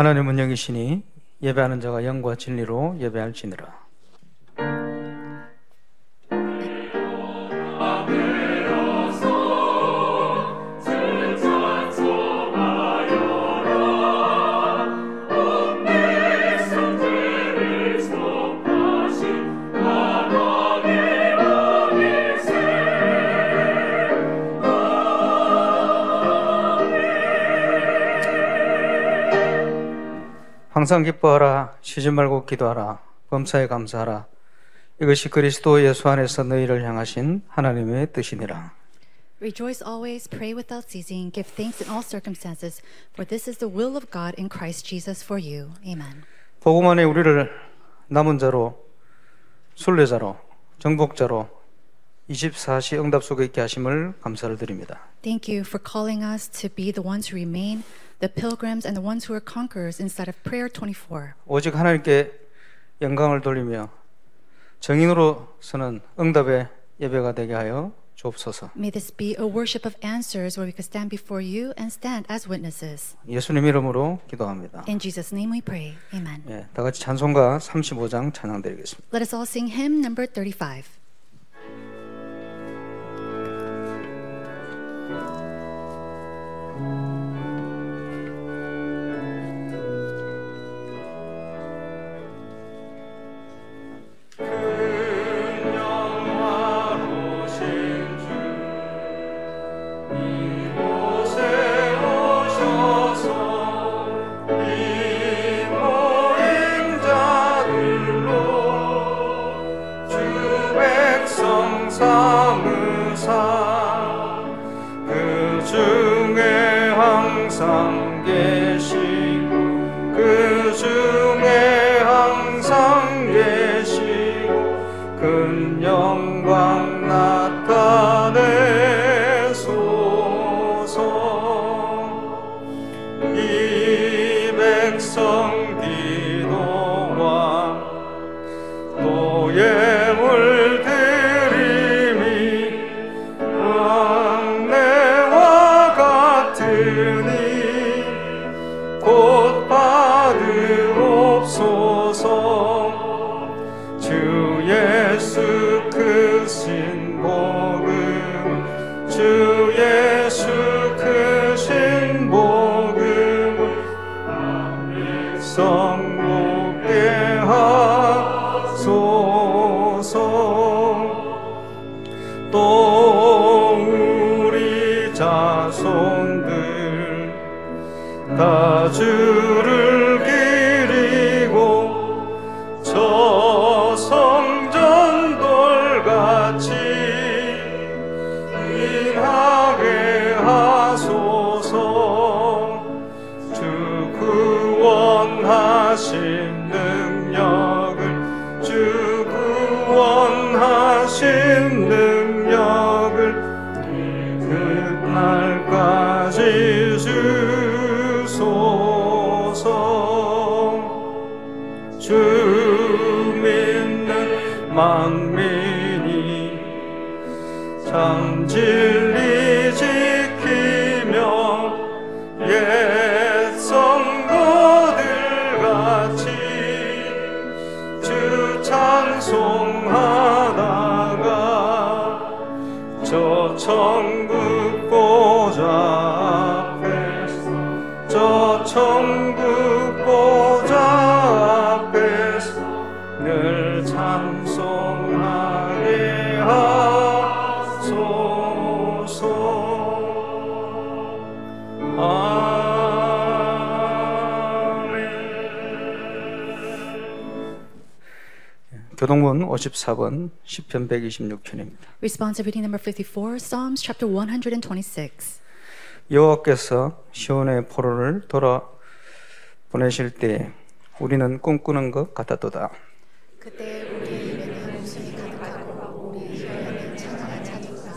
하나님은 영이시니 예배하는 자가 영과 진리로 예배할지니라. 항상 기뻐하라. 쉬지 말고 기도하라. 범사에 감사하라. 이것이 그리스도 예수 안에서 너희를 향하신 하나님의 뜻이니라. Rejoice always, pray without ceasing, give thanks in all circumstances, for this is the will of God in Christ Jesus for you. Amen. 복음 안에 우리를 남은 자로, 순례자로, 정복자로 24시 응답 속에 있게 하심을 감사를 드립니다. Thank you for calling us to be the ones who remain, the pilgrims and the ones who are conquerors inside of prayer 24. 오직 하나님께 영광을 돌리며 정인으로서는 응답의 예배가 되게 하여 주옵소서. May this be a worship of answers where we can stand before you and stand as witnesses. 예수님 이름으로 기도합니다. In Jesus' name we pray. Amen. 예, 다 같이 찬송가 35장 찬양 드리겠습니다. Let us all sing hymn number 35. 교동문 54번 시편 126편입니다. Responsive reading number 54, Psalms chapter 126. 여호와께서 시온의 포로를 돌아 보내실 때 우리는 꿈꾸는 것 같았도다. 그때 우리의 입에는 웃음이 가득하고 우리의 혀에는 찬양이 차도다.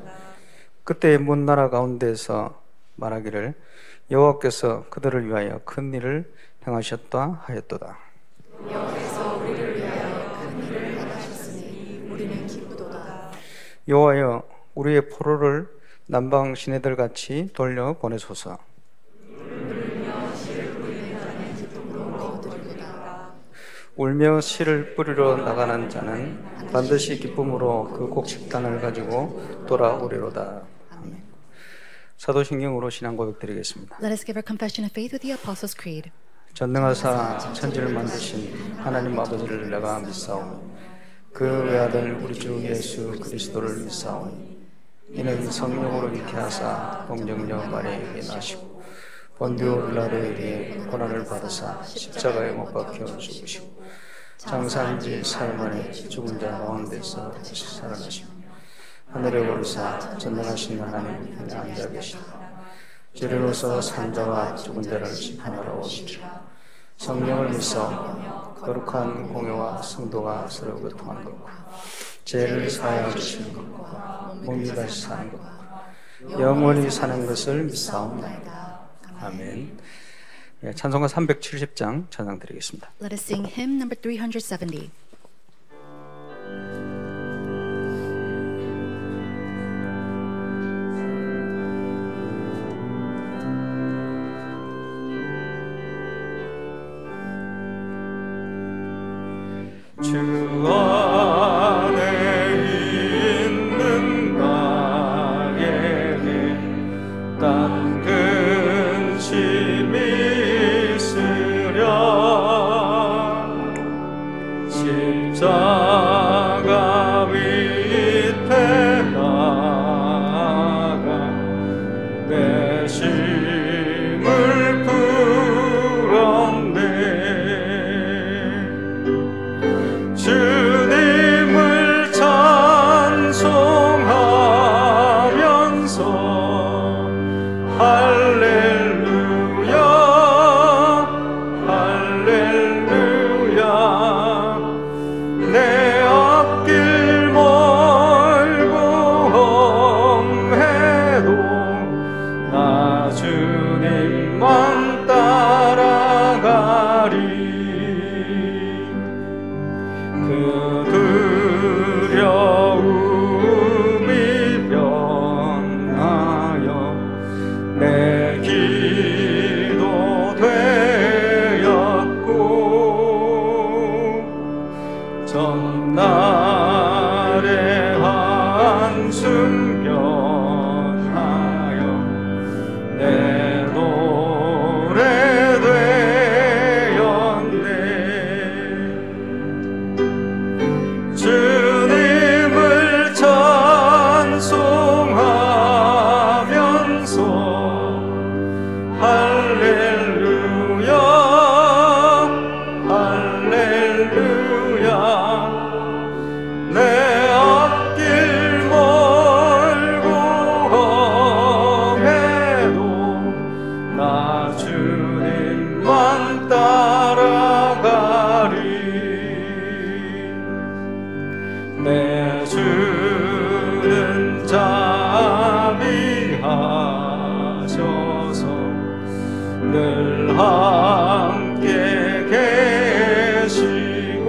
그때 먼 나라 가운데서 말하기를 여호와께서 그들을 위하여 큰 일을 행하셨다 하였도다. 여호와께서 우리를 위하여 큰 일을 행하셨으니 우리는 기쁘도다. 여호와여 우리의 포로를 남방 시내들 같이 돌려 보내소서. 울며 씨를 뿌리러 나가는 자는 반드시 기쁨으로 그 곡식단을 가지고 돌아오리로다. 아멘. 사도신경으로 신앙 고백 드리겠습니다. Let us give our confession of faith with the Apostles' Creed. 전능하사 천지를 만드신 하나님 아버지를 내가 믿사오니 그 외아들 우리 주 예수 그리스도를 믿사오니 이는 성령으로 잉태하사 동정녀 마리아에게 나시고 본디오 빌라도에게 고난을 받으사 십자가에 못 박혀 죽으시고 장사한 지 사흘 만에 죽은 자 가운데서 다시 살아나시고 하늘에 오르사 전능하신 하나님 편에 앉아 계시다. 주리로서 산자와 죽은 자를 심판하러 오시리라. 성령을 믿사오며 거룩한 공회와 성도가 서로 교통하는 것과 죄를 사하여 주시는 것과 몸이 다시 사는 것과 영원히 사는 것을 믿사옵나이다. 아멘. 예, 찬송가 370장 찬양 드리겠습니다. Let us sing hymn number 370. 주 안에 있는 나에게 딴 근심이 있으랴 십자가 밑에 나가 내 심을 풀었네. 주님을 찬송하면서 할렐루야 할렐루야 내 앞길 멀고 험해도 나 주님만 따라가리. 그 두려움이 변하여 내 기도 되었고 전날의 한숨 변하여 내 노래 되었네. 주님을 찬송하면서 할렐루야 할렐루야 내 앞길 멀고 험해도 나 주님만 따라가리. 내 주는 자비하셔서 늘 함께 계시고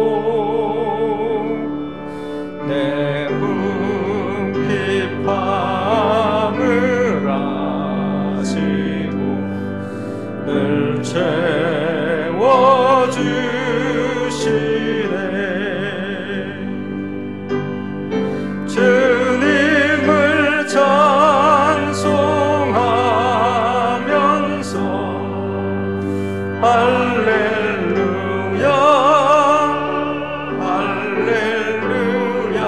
내 궁핍함을 아시고 늘 채워주시네. 주님을 찬송하면서 할렐루야 할렐루야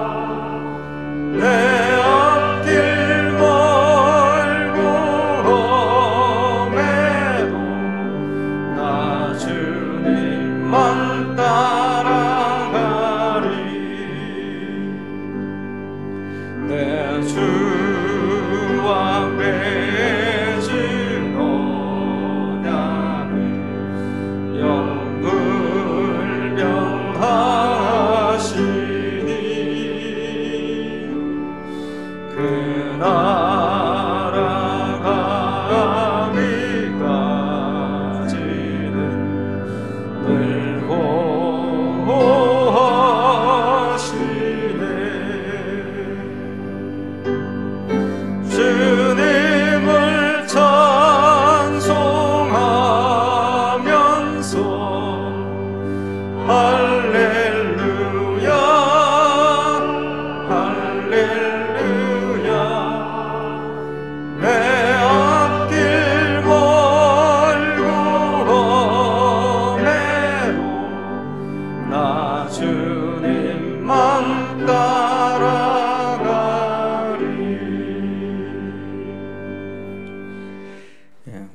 내 앞길 멀고 험해도 나 주님만 따라가리. 내 주와 맺은 언약을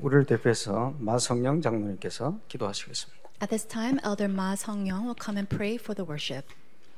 우리를 대표해서 마성령 장로님께서 기도하시겠습니다. At this time, Elder Ma Sung-young will come and pray for the worship.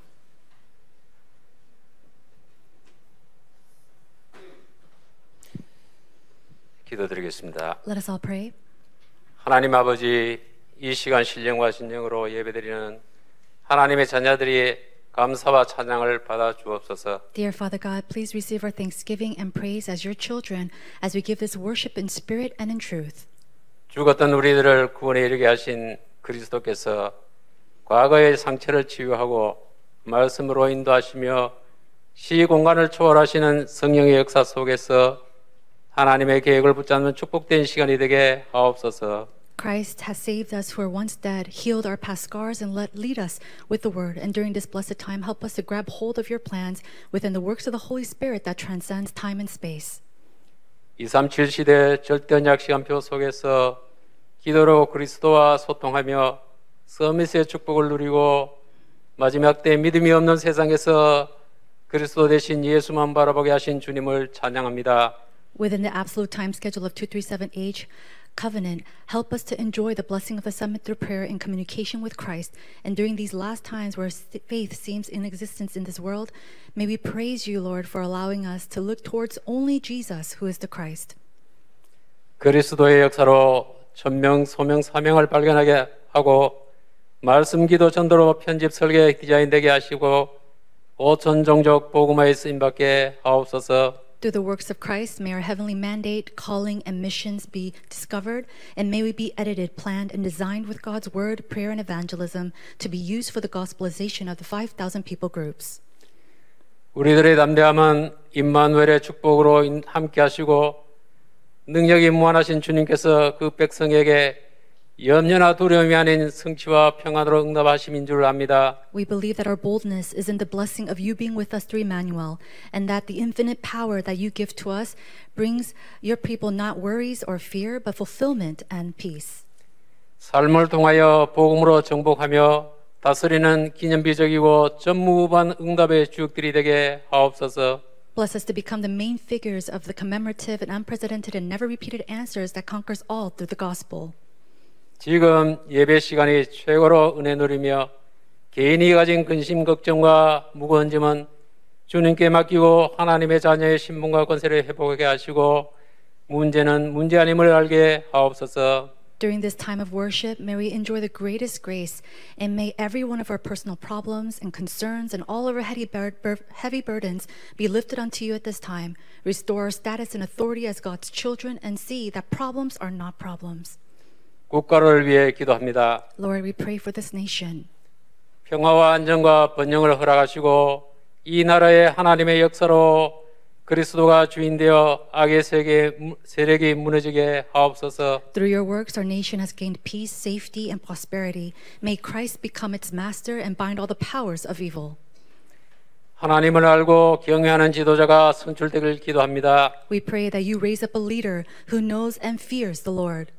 기도드리겠습니다. Let us all pray. 하나님 아버지, 이 시간 신령과 진정으로 예배드리는 하나님의 자녀들이 감사와 찬양을 받아 주옵소서. Dear Father God, please receive our thanksgiving and praise as your children as we give this worship in spirit and in truth. 죽었던 우리들을 구원에 이르게 하신 그리스도께서 과거의 상처를 치유하고 말씀으로 인도하시며 시공간을 초월하시는 성령의 역사 속에서 하나님의 계획을 붙잡는 축복된 시간이 되게 하옵소서. Christ has saved us who were once dead, healed our past scars, and lead us with the word. And during this blessed time, help us to grab hold of your plans within the works of the Holy Spirit that transcends time and space. 237 시대 절대 언약 시간표 속에서 기도로 그리스도와 소통하며 서밋의 축복을 누리고 마지막 때 믿음이 없는 세상에서 그리스도 대신 예수만 바라보게 하신 주님을 찬양합니다. Within the absolute time schedule of 237H covenant, help us to enjoy the blessing of the summit through prayer in communication with Christ. And during these last times where faith seems in existence in this world, may we praise you, Lord, for allowing us to look towards only Jesus, who is the Christ. 그리스도의 역사로 천명, 소명, 사명을 발견하게 하고 말씀 기도 전도로 편집 설계 디자인되게 하시고 오천 종족 복음화에 쓰임받게 하옵소서. Through the works of Christ, may our heavenly mandate, calling, and missions be discovered, and may we be edited, planned, and designed with God's word, prayer, and evangelism to be used for the gospelization of the 5,000 people groups. 우리들의 담대함은 임마누엘의 축복으로 함께 하시고 능력이 무한하신 주님께서 그 백성에게 염려나 두려움이 아닌 성취와 평안으로 응답하심인 줄 압니다. We believe that our boldness is in the blessing of you being with us through Emmanuel, and that the infinite power that you give to us brings your people not worries or fear, but fulfillment and peace. 삶을 통하여 복음으로 정복하며 다스리는 기념비적이고 전무후반 응답의 주역들이 되게 하옵소서. Bless us to become the main figures of the commemorative and unprecedented and never repeated answers that conquers all through the gospel. 지금 예배 시간이 최고로 은혜 누리며 개인이 가진 근심, 걱정과 무거운 짐은 주님께 맡기고 하나님의 자녀의 신분과 권세를 회복하게 하시고 문제는 문제 아님을 알게 하옵소서. During this time of worship, may we enjoy the greatest grace, and may every one of our personal problems and concerns and all of our heavy burdens be lifted unto you at this time. Restore our status and authority as God's children, and see that problems are not problems. 국가를 위해 기도합니다. Lord, we pray for this nation. 평화와 안정과 번영을 허락하시고 이 나라의 하나님의 역사로 그리스도가 주인되어 악의 세력이 무너지게 하옵소서. Through your works, our nation has gained peace, safety, and prosperity. May Christ become its master and bind all the powers of evil. 하나님을 알고 경외하는 지도자가 선출되길 기도합니다. We pray that you raise up a leader who knows and fears the Lord.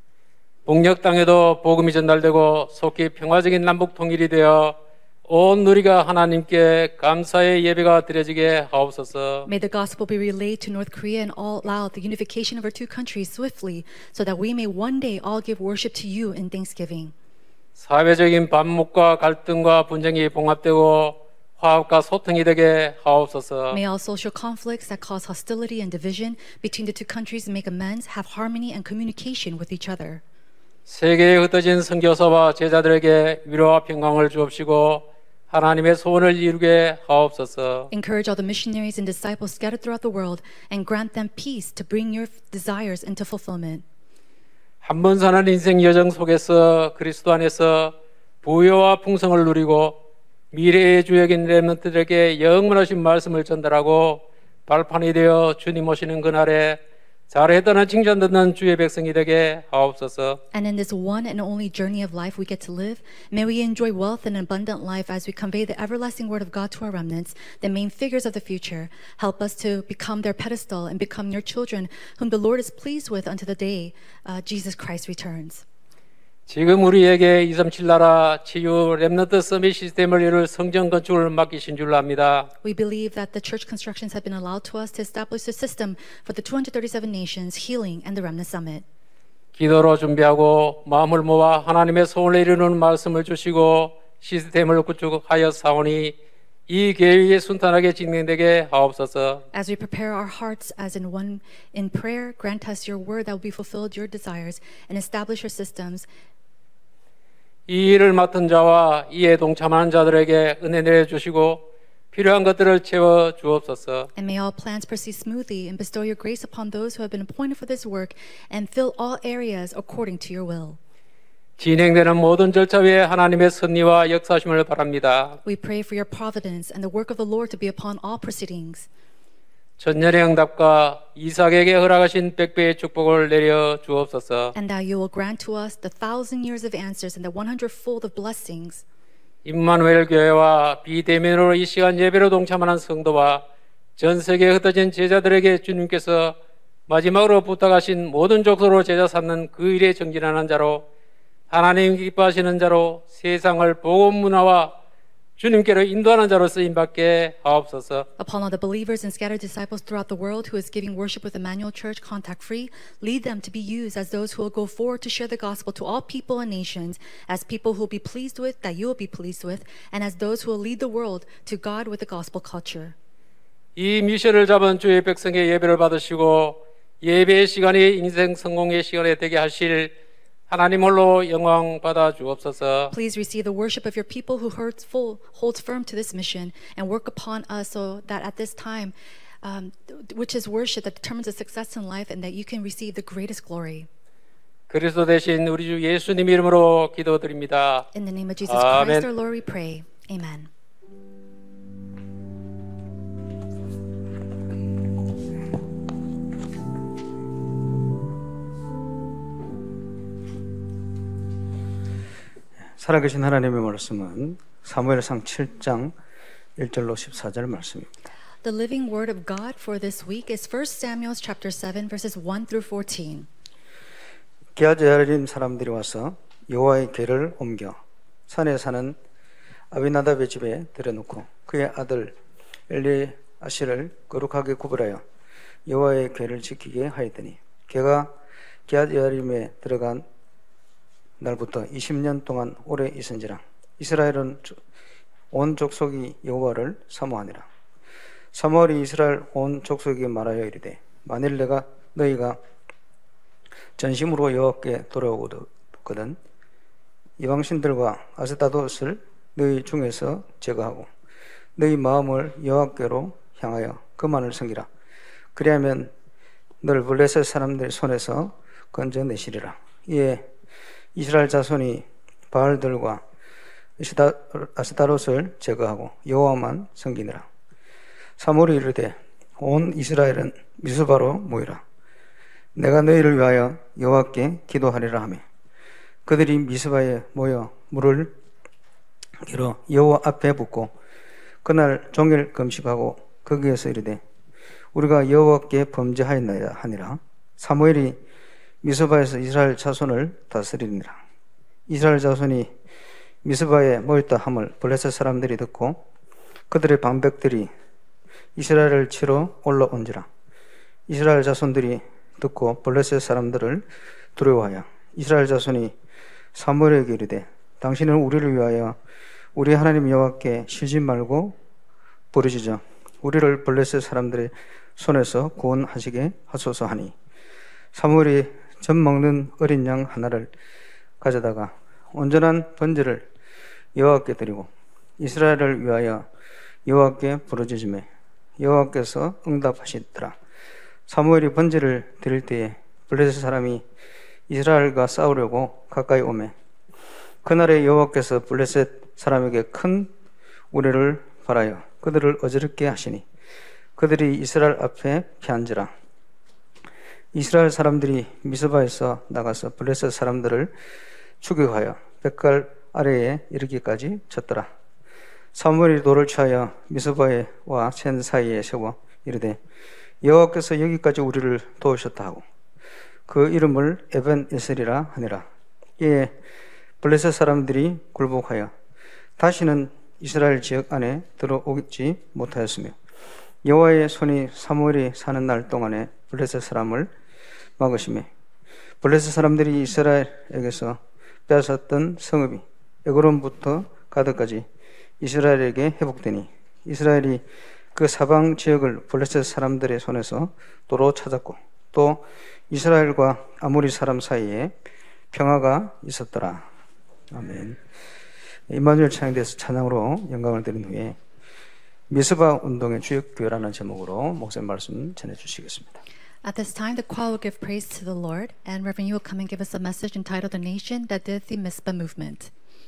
북녘 땅에도 복음이 전달되고 속히 평화적인 남북 통일이 되어 온 누리가 하나님께 감사의 예배가 드려지게 하옵소서. May the gospel be relayed to North Korea and allow the unification of our two countries swiftly, so that we may one day all give worship to you in thanksgiving. 사회적인 반목과 갈등과 분쟁이 봉합되고 화합과 소통이 되게 하옵소서. May all social conflicts that cause hostility and division between the two countries make amends, have harmony and communication with each other. 세계에 흩어진 선교사와 제자들에게 위로와 평강을 주옵시고 하나님의 소원을 이루게 하옵소서. Encourage all the missionaries and disciples scattered throughout the world, and grant them peace to bring your desires into fulfillment. 한 번 사는 인생 여정 속에서 그리스도 안에서 부여와 풍성을 누리고 미래의 주역인 렘넌트들에게 영원하신 말씀을 전달하고 발판이 되어 주님 오시는 그날에 잘했다는 칭찬 듣는 주의 백성이 되게 하옵소서. And in this one and only journey of life we get to live, may we enjoy wealth and abundant life as we convey the everlasting word of God to our remnants, the main figures of the future. Help us to become their pedestal and become your children, whom the Lord is pleased with until the day Jesus Christ returns. 지금 우리에게 237 나라 치유 렘넌트 서밋 시스템을 이룰 성전 건축을 맡기신 줄 압니다. We believe that the church constructions have been allowed to us to establish a system for the 237 nations, healing, and the remnant summit. 기도로 준비하고 마음을 모아 하나님의 소원을 이루는 말씀을 주시고 시스템을 구축하여 사오니 이 계획이 순탄하게 진행되게 하옵소서. As we prepare our hearts as in one in prayer, grant us your word that will be fulfilled your desires and establish your systems. 이 일을 맡은 자와 이에 동참하는 자들에게 은혜 내려주시고 필요한 것들을 채워 주옵소서. And may all plans proceed smoothly and bestow your grace upon those who have been appointed for this work and fill all areas according to your will. 진행되는 모든 절차 위에 하나님의 섭리와 역사심을 바랍니다. We pray for your providence and the work of the Lord to be upon all proceedings. 전년의 응답과 이삭에게 허락하신 백배의 축복을 내려 주옵소서. And that you will grant to us the 1,000 years of answers and the 100-fold of blessings. 임마누엘 교회와 비대면으로 이 시간 예배로 동참하는 성도와 전 세계에 흩어진 제자들에게 주님께서 마지막으로 부탁하신 모든 족속으로 제자 삼는 그 일에 정진하는 자로 하나님 기뻐하시는 자로 세상을 복음 문화와 주님께로 인도하는 자로 쓰임받게 하옵소서. Upon all the believers and scattered disciples throughout the world who is giving worship with Emmanuel Church contact free, lead them to be used as those who will go forward to share the gospel to all people and nations, as people who will be pleased with, that you will be pleased with, and as those who will lead the world to God with the gospel culture. 이 미션을 잡은 주의 백성의 예배를 받으시고 예배의 시간이 인생 성공의 시간이 되게 하실 하나님 홀로 영광 받아 주옵소서. Please receive the worship of your people who holds firm to this mission and work upon us so that at this time, which is worship that determines the success in life and that you can receive the greatest glory. 그리스도 대신 우리 주 예수님 이름으로 기도드립니다. In the name of Jesus 아멘. Christ our Lord we pray. Amen. 살아계신 하나님의 말씀은 사무엘상 7장 1절로 14절 말씀입니다. The living word of God for this week is 1 Samuel chapter 7 verses 1 through 14. 기앗예아림 사람들이 와서 여호와의 궤를 옮겨 산에 사는 아비나답의 집에 들여놓고 그의 아들 엘리아시를 거룩하게 구별하여 여호와의 궤를 지키게 하였더니 걔가 기앗예아림에 들어간 날부터 20년 동안 오래 있은지라 이스라엘은 온 족속이 여호와를 사모하니라. 사무엘이 이스라엘 온 족속에게 말하여 이르되 만일 너희가 전심으로 여호와께 돌아오거든 이방신들과 아스타롯을 너희 중에서 제거하고 너희 마음을 여호와께로 향하여 그만을 섬기라. 그리하면 너를 블레셋 사람들 손에서 건져내시리라. 이에 이스라엘 자손이 바알들과 아스타롯을 제거하고 여호와만 섬기니라. 사무엘이 이르되 온 이스라엘은 미스바로 모이라. 내가 너희를 위하여 여호와께 기도하리라 하며 그들이 미스바에 모여 물을 길어 여호와 앞에 붓고 그날 종일 금식하고 거기에서 이르되 우리가 여호와께 범죄하였나이다 하니라. 사무엘이 미스바에서 이스라엘 자손을 다스리니라. 이스라엘 자손이 미스바에 모였다 함을 블레셋 사람들이 듣고 그들의 방백들이 이스라엘을 치러 올라온지라. 이스라엘 자손들이 듣고 블레셋 사람들을 두려워하여 이스라엘 자손이 사무엘에게 이르되 당신은 우리를 위하여 우리 하나님 여호와께 쉬지 말고 부르짖어 우리를 블레셋 사람들의 손에서 구원하시게 하소서 하니 사무엘이 젖 먹는 어린 양 하나를 가져다가 온전한 번제를 여호와께 드리고 이스라엘을 위하여 여호와께 부르짖으매 여호와께서 응답하시더라. 사무엘이 번제를 드릴 때에 블레셋 사람이 이스라엘과 싸우려고 가까이 오매 그날에 여호와께서 블레셋 사람에게 큰 우레를 발하여 그들을 어지럽게 하시니 그들이 이스라엘 앞에 피한지라. 이스라엘 사람들이 미스바에서 나가서 블레셋 사람들을 추격하여 뱃갈 아래에 이르기까지 쳤더라. 사무엘이 돌을 취하여 미스바와 챈 사이에 세워 이르되 여호와께서 여기까지 우리를 도우셨다 하고 그 이름을 에벤에셀이라 하니라. 이에 블레셋 사람들이 굴복하여 다시는 이스라엘 지역 안에 들어오지 못하였으며 여호와의 손이 사무엘이 사는 날 동안에 블레셋 사람을 막으시매 블레셋 사람들이 이스라엘에게서 빼앗았던 성읍이 에그론부터 가드까지 이스라엘에게 회복되니 이스라엘이 그 사방 지역을 블레셋 사람들의 손에서 도로 찾았고 또 이스라엘과 아모리 사람 사이에 평화가 있었더라. 아멘. 임마누엘 찬양에 대해서 찬양으로 영광을 드린 후에 미스바 운동의 주역교회라는 제목으로 목사님 말씀 전해주시겠습니다. At this time, the choir will give praise to the Lord, and Reverend Yu will come and give us a message entitled "The Nation That Did the Mizpah Movement."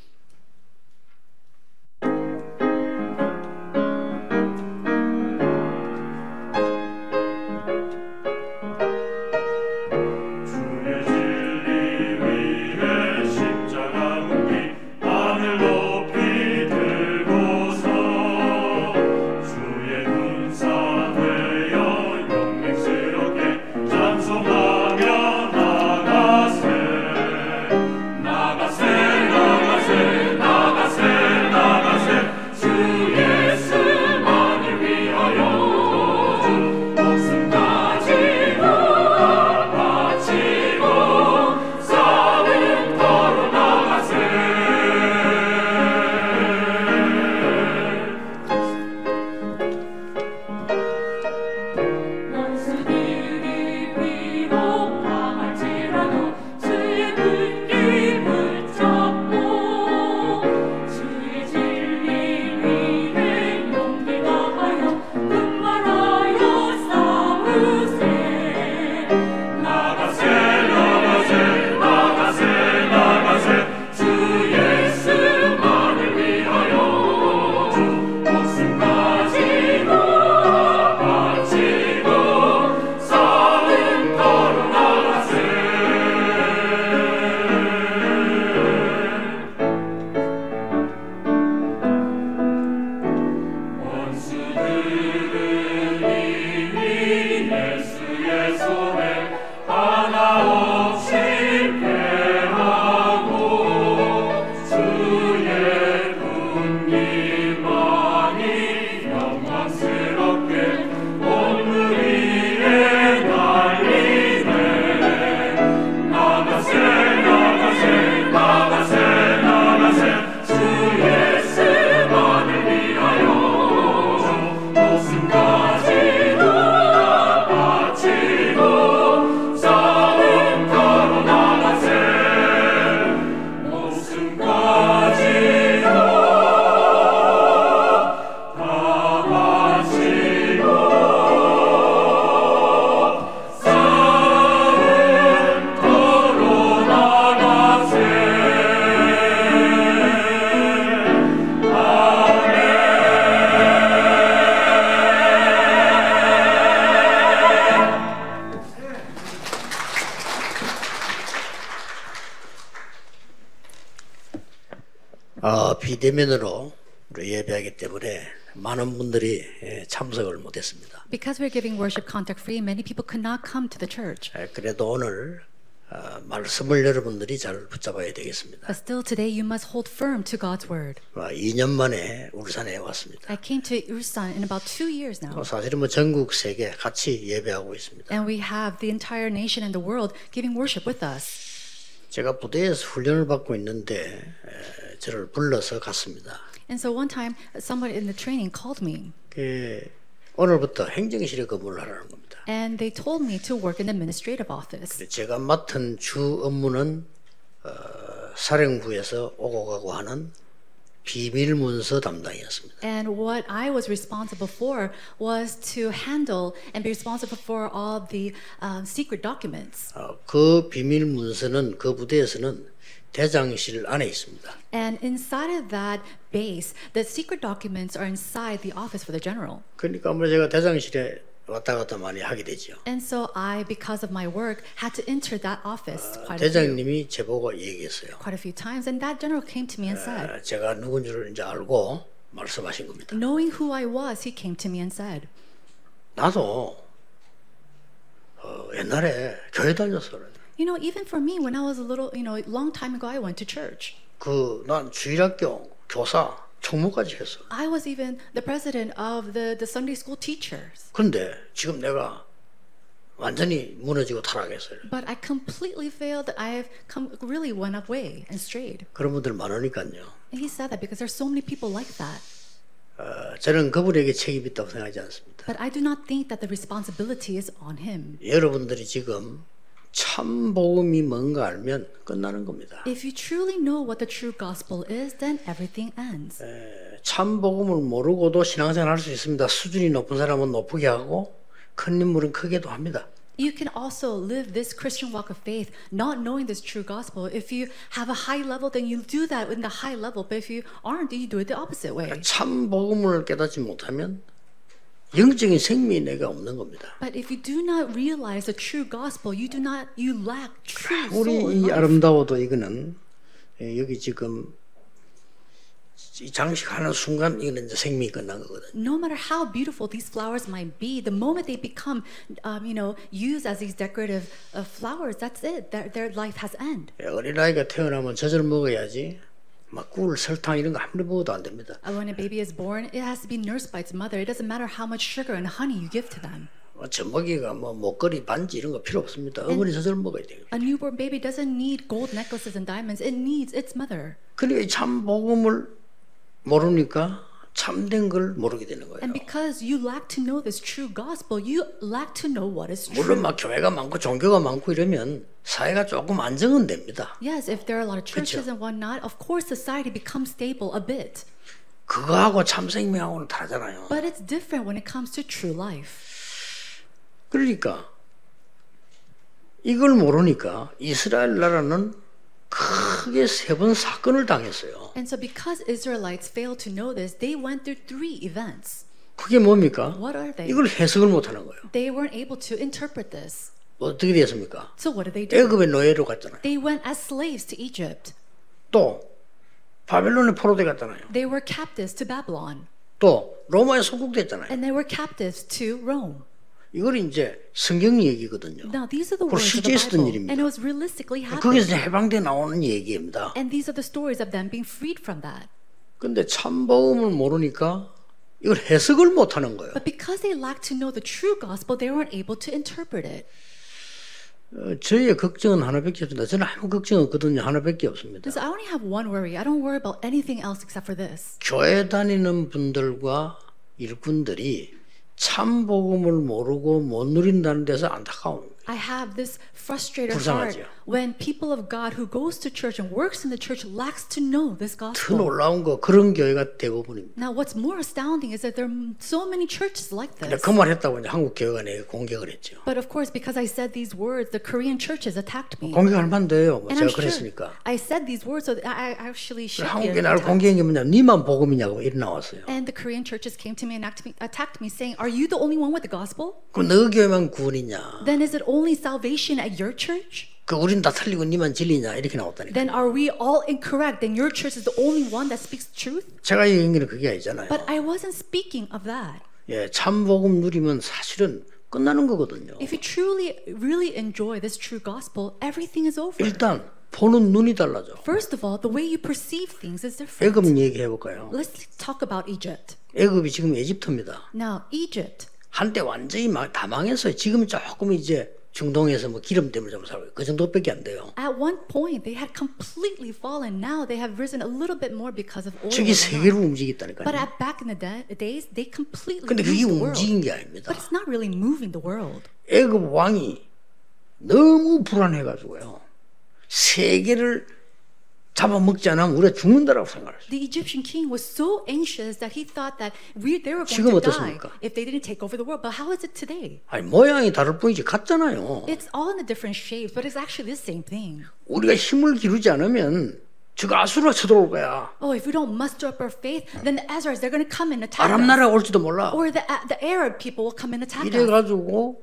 비대면으로 예배하기 때문에 많은 분들이 참석을 못했습니다. Because we're giving worship contact free, many people could not come to the church. 그래도 오늘 말씀을 여러분들이 잘 붙잡아야 되겠습니다. But still today you must hold firm to God's word. 2년 만에 울산에 왔습니다. I came to Ulsan in about 2 years now. 사실은 전국 세계 같이 예배하고 있습니다. And we have the entire nation and the world giving worship with us. 제가 부대에서 훈련을 받고 있는데 저를 불러서 갔습니다. And so one time someone in the training called me. 오늘부터 행정실에 근무를 하라는 겁니다. And they told me to work in the administrative office. 제가 맡은 주 업무는 사령부에서 오고 가고 하는 비밀 문서 담당이었습니다. And what I was responsible for was to handle and be responsible for all the secret documents. 그 비밀 문서는 그 부대에서는 대장실 안에 있습니다. And inside of that base, the secret documents are inside the office for the general. 그러니까 아무래도 제가 대장실에 왔다 갔다 많이 하게 되죠. And so I, because of my work, had to enter that office 대장님이 제보고 얘기했어요. quite a few times. And that general came to me and said, 제가 누군 줄 이제 알고 말씀하신 겁니다. knowing who I was, he came to me and said, 나도 옛날에 교회 다녔어요. You know, even for me, when I was a little, a long time ago, I went to church. 난 주일학교 교사 총무까지 했어. I was even the president of the Sunday school teachers. 근데 지금 내가 완전히 무너지고 타락했어요. But I completely failed. Really went away and strayed. 그런 분들 많으니까요. And he said that because there's so many people like that. 저는 그분에게 책임이 있다고 생각하지 않습니다. But I do not think that the responsibility is on him. 여러분들이 지금 참 복음이 뭔가 알면 끝나는 겁니다. If you truly know what the true gospel is, then everything ends. 참 복음을 모르고도 신앙생활 할 수 있습니다. 수준이 높은 사람은 높게 하고 큰 인물은 크게도 합니다. You can also live this Christian walk of faith not knowing this true gospel. If you have a high level, then you do that in the high level. But if you aren't, you do it the opposite way. 참 복음을 깨닫지 못하면 영적인 생명이 내가 없는 겁니다. But if you do not realize the true gospel, you lack true soul 우리 in 이 life. 아름다워도 이거는 여기 지금 이 장식하는 순간 이거는 이제 생명이 끝난 거거든요. No matter how beautiful these flowers might be, the moment they become, used as these decorative flowers, that's it. Their life has end. 어린아이가 태어나면 젖을 먹어야지 막 꿀, 설탕 이런 거 아무리 먹어도 안 됩니다. When a baby is born, it has to be nursed by its mother. It doesn't matter how much sugar and honey you give to them. 젖먹이가 뭐 목걸이, 반지 이런 거 필요 없습니다. 어머니 젖을 먹어야 돼요. A newborn baby doesn't need gold necklaces and diamonds. It needs its mother. 그러니까 이 참 복음을 모르니까 참된 걸 모르게 되는 거예요. And because you lack to know this true gospel, you lack to know what is true. 물론 막 교회가 많고 종교가 많고 이러면 사회가 조금 안정은 됩니다. Yes, if there are a lot of churches 그쵸? and whatnot, of course society becomes stable a bit. 그거하고 참 생명하고는 다르잖아요. But it's different when it comes to true life. 그러니까 이걸 모르니까 이스라엘 나라는 크게 3번 사건을 당했어요. And so because Israelites failed to know this, they went through 3 events. 그게 뭡니까? What are they? 이걸 해석을 못하는 거예요. They weren't able to interpret this. 어떻게 됐습니까? So what did they do? 애굽의 노예로 갔잖아요. They went as slaves to Egypt. 또 바벨론의 포로돼 갔잖아요. They were captives to Babylon. 또 로마에 소국됐잖아요. And they were captives to Rome. 이걸 이제 성경 얘기거든요. Now these are the 그걸 words of 실제 the 있었던 Bible. 일입니다. And it was realistically 거기서 happening. 해방돼 나오는 얘기입니다. And these are the stories of them being freed from that. 근데 참복음을 모르니까 이걸 해석을 못하는 거예요. But because they lacked to know the true gospel, they weren't able to interpret it. 저희의 걱정은 하나밖에 없습니다. 저는 아무 걱정 없거든요. 하나밖에 없습니다. So I only have one worry. I don't worry about anything else except for this. 교회 다니는 분들과 일꾼들이 참복음을 모르고 못 누린다는 데서 안타까운 I have this frustrated heart 불쌍하죠. when people of God who goes to church and works in the church lacks to know this 더 gospel. 놀라운 거 그런 교회가 대부분입니다. Now what's more astounding is that there are so many churches like 근데 this. 그 말 했다고 이제 한국 교회가 내가 공격을 했죠. But of course, because I said these words, the Korean churches attacked me. 공격할 만돼요. 뭐 And I'm 제가 sure 그랬으니까. I said these words, so I actually should be 한국에 나를 attacked. 공격한 게 뭐냐? 니만 복음이냐고 이래 나왔어요. And the Korean churches came to me and attacked me, saying, "Are you the only one with the gospel? 그럼 너 교회만 구원이냐? Then is it only salvation at your church? 그 우린 다 틀리고 니만 진리냐? 이렇게 나왔다니까. Then are we all incorrect? Then your church is the only one that speaks the truth?" 제가 얘기한 게 그게 아니잖아요. But I wasn't speaking of that. 예, 참 복음 누리면 사실은 끝나는 거거든요. If you truly, really enjoy this true gospel, everything is over. 일단 보는 눈이 달라져. First of all, the way you perceive things is different. 애굽 얘기해 볼까요? Let's talk about Egypt. 애굽이 지금 에집트입니다. Now, Egypt, 한때 완전히 다 망했어요. 지금은 조금 이제 중동에서 뭐 기름 때문에 좀 살고 그 정도밖에 안 돼요. at one point, they had completely fallen. Now they have risen a little bit more because of oil. 저기 and 세계를 whatnot. 움직였다니까요. But back in the days, they completely 근데 그게 moved the world. 움직인 게 아닙니다. But it's not really moving the world. 애굽 왕이 너무 불안해가지고요. 세계를 잡아먹지 않으면 우리가 죽는다라고 생각했어요. The Egyptian king was so anxious that he thought that they were 지금 going to die 어떻습니까? if they didn't take over the world. But how is it today? 아니 모양이 다를 뿐이지 같잖아요. It's all in the different shapes, but it's actually the same thing. 우리가 힘을 기르지 않으면 저가 아수르가 쳐들어올 거야. Oh, if we don't muster up our faith, then the Ezras, they're going to come and attack 아랍 us. 나라가 올지도 몰라. Or the Arab people will come and attack us. 이래가지고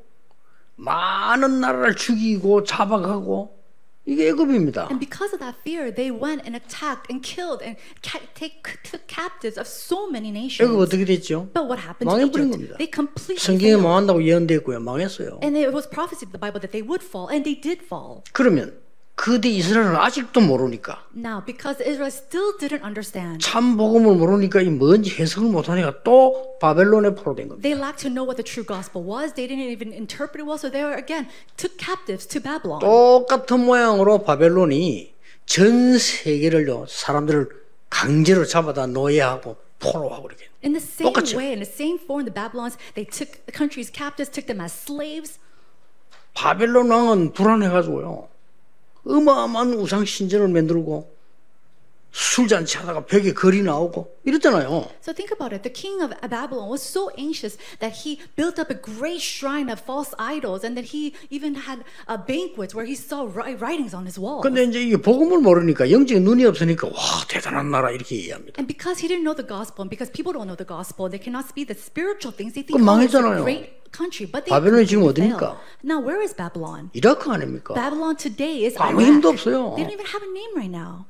많은 나라를 죽이고 잡아가고 이게 애굽입니다. And because of that fear, they went and attacked and killed and took captives of so many nations. 애굽 어떻게 됐죠? But what happened to 망해버린 Egypt? 겁니다. They completely 성경에 failed. 망한다고 예언됐고요. 망했어요. And it was prophesied in the Bible that they would fall, and they did fall. 그러면 그뒤 이스라엘은 아직도 모르니까 Now, because Israel still didn't understand, 참 복음을 모르니까 이 뭔지 해석을 못하니까 또 바벨론에 포로된 겁니다. they lacked to know what the true gospel was. They didn't even interpret it well, so they were again took captives to Babylon. 똑같은 모양으로 바벨론이 전 세계를요 사람들을 강제로 잡아다 노예하고 포로하고 이렇게. In the same 똑같이. way, in the same form, the Babylons, they took the country's captives, took them as slaves. 바벨론 왕은 불안해가지고요. 어마어마한 우상 신전을 만들고 술잔치 하다가 벽에 글이 나오고 이랬잖아요. So think about it. The king of Babylon was so anxious that he built up a great shrine of false idols, and that he even had banquets where he saw writings on his wall. 근데 이제 이게 복음을 모르니까 영적인 눈이 없으니까 와 대단한 나라 이렇게 얘기합니다. And because he didn't know the gospel, and because people don't know the gospel, they cannot see the spiritual things. They think, 그럼 oh, it's a 망했잖아요. great country, but they 바벨론이 지금 completely 어디입니까? failed. Now, where is Babylon? 이라크 아닙니까? Babylon today is 아무 Iraq. 힘도 없어요. They don't even have a name right now.